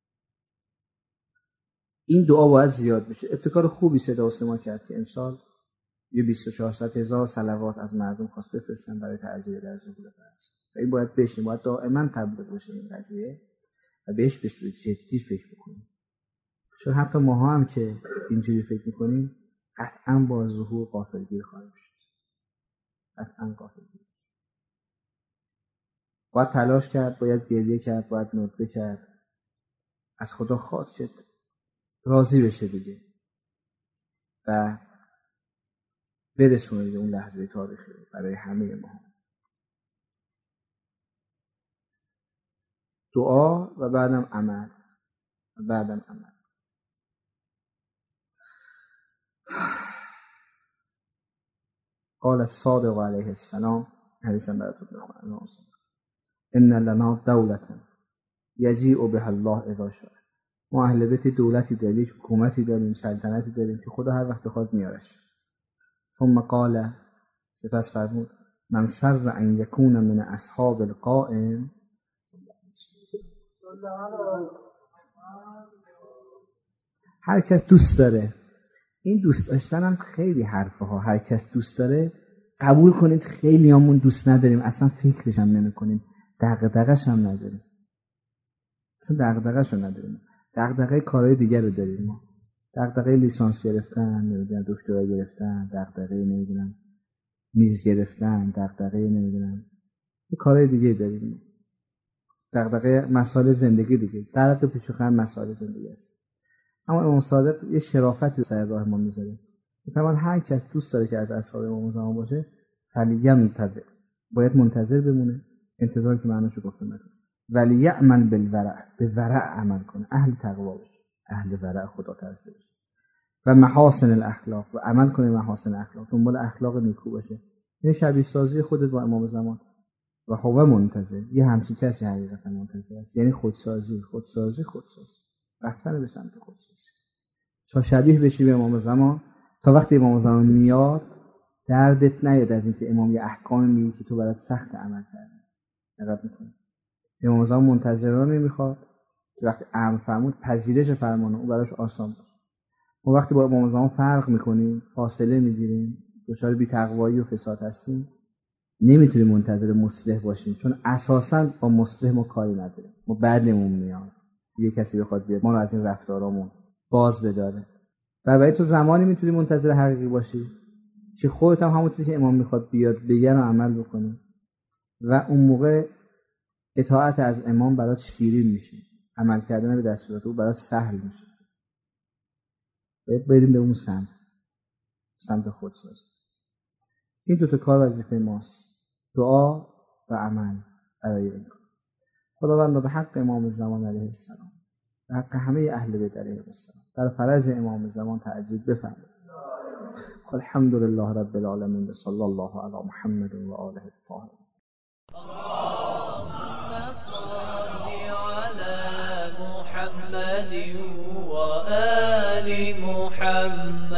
این دعا باید زیاد بشه. ابتکار خوبی صدا و سیما کرد که امسال یه بیست و چهار هزار صلوات از مردم خواست بفرستن برای تعزیه در ظهور فرج. و این باید بشه، باید دائما تبلیغ بشه این قضیه و بهش به صورت جدی فکر بکنیم. چون حتی ماها هم که اینجوری فکر میکنیم قطعا با ظهور غافلگیر خواهیم شد. قطعا غافلگیر. باید تلاش کرد، باید گریه کرد، باید ندبه کرد، از خدا خواست شد راضی بشه دیگه و برسونه اون لحظه تاریخی برای همه ما. دعا و بعدم عمل و بعدم عمل. قال الصادق علیه السلام، حدیثم براتون بخونم، ان لنا دولة یجیء بها الله اذا شاء. ما اهل بیت دولتی داریم، حکومتی داریم، سلطنتی داریم که خدا هر وقت بخواد میارش. ثم قال، سپس فرمود من سر ان یکون من اصحاب القائم. هر کس دوست داره، این دوست داشتن هم خیلی حرفه ها، هر کس دوست داره قبول کنید. خیلی همون دوست نداریم، اصلا فکرش هم نمی کنیم، دغدغه‌ش هم نداریم، اصلا دغدغه‌ش هم نداریم. دغدغه کارهای دیگر رو داریم ما، دغدغه لیسانس گرفتن، نمیدونم دکترا گرفتن، دغدغه نمیدونم میز گرفتن، دغدغه نمیدونم یه کارهای دیگه داریم، دغدغه مسائل زندگی دیگه، درک پیچوخند مسائل زندگی است. اما امام صادق یه شرافتی سر راه ما میذاره. مثلا هر کس دوست داره که از اصحاب امام زمان باشه، فلیه منتظر، باید منتظر بمونه. انتظار که معنیشو گفتم نکنه. ولی یعمل بالورع، به ورع عمل کنه، اهل تقوا باشه، اهل ورع، خدا ترسه باشه. و محاسن الاخلاق، و عمل کنه محاسن اخلاق، دنبال اخلاق نیکو باشه. این شبیه سازی خودت با امام زمان. و هو منتظر، یه همچین کسی حقیقتا منتظر است، یعنی خودسازی خودسازی خودسازی رفتن به سمت خودسازی تا شبیه بشی به امام زمان. تا وقتی امام زمان میاد دردت نیاد از اینکه امام یه احکام میگه که تو برات سخت عمل کردی، نگاه میکنی. امام زمان منتظرانه میخواد که وقتی امر فرمود پذیرش فرمانه او براش آسان باشه. ما وقتی با امام زمان فرق میکنیم، فاصله میگیریم، دچار بی‌تقوایی و فساد هستیم، نمیتونیم منتظر مصلح باشیم، چون اساساً با مصلح ما کاری نداریم. ما بعدمون میاد یه کسی بخواد بیاد ما رو از این رفتارامون باز بداره. و برای تو زمانی میتونی منتظر حقیقی باشی که خودت هم همون چیزی که امام میخواد بیاد بگن و عمل بکنی و اون موقع اطاعت از امام برات شیرین میشه، عمل کردن به دستورات او برات سهل میشه. باید بریم به اون سمت، سمت خودسازی. این دو تا کار وظیفه ماست، دعا و عمل برای این. خداوند به حق امام زمان علیه السلام، به حق همه اهل بیت علیهم السلام، در فرج امام زمان تعجیل بفرمایید. الحمد لله رب العالمین، صلی الله علی محمد و آله الطاهرین. محمد وآل محمد.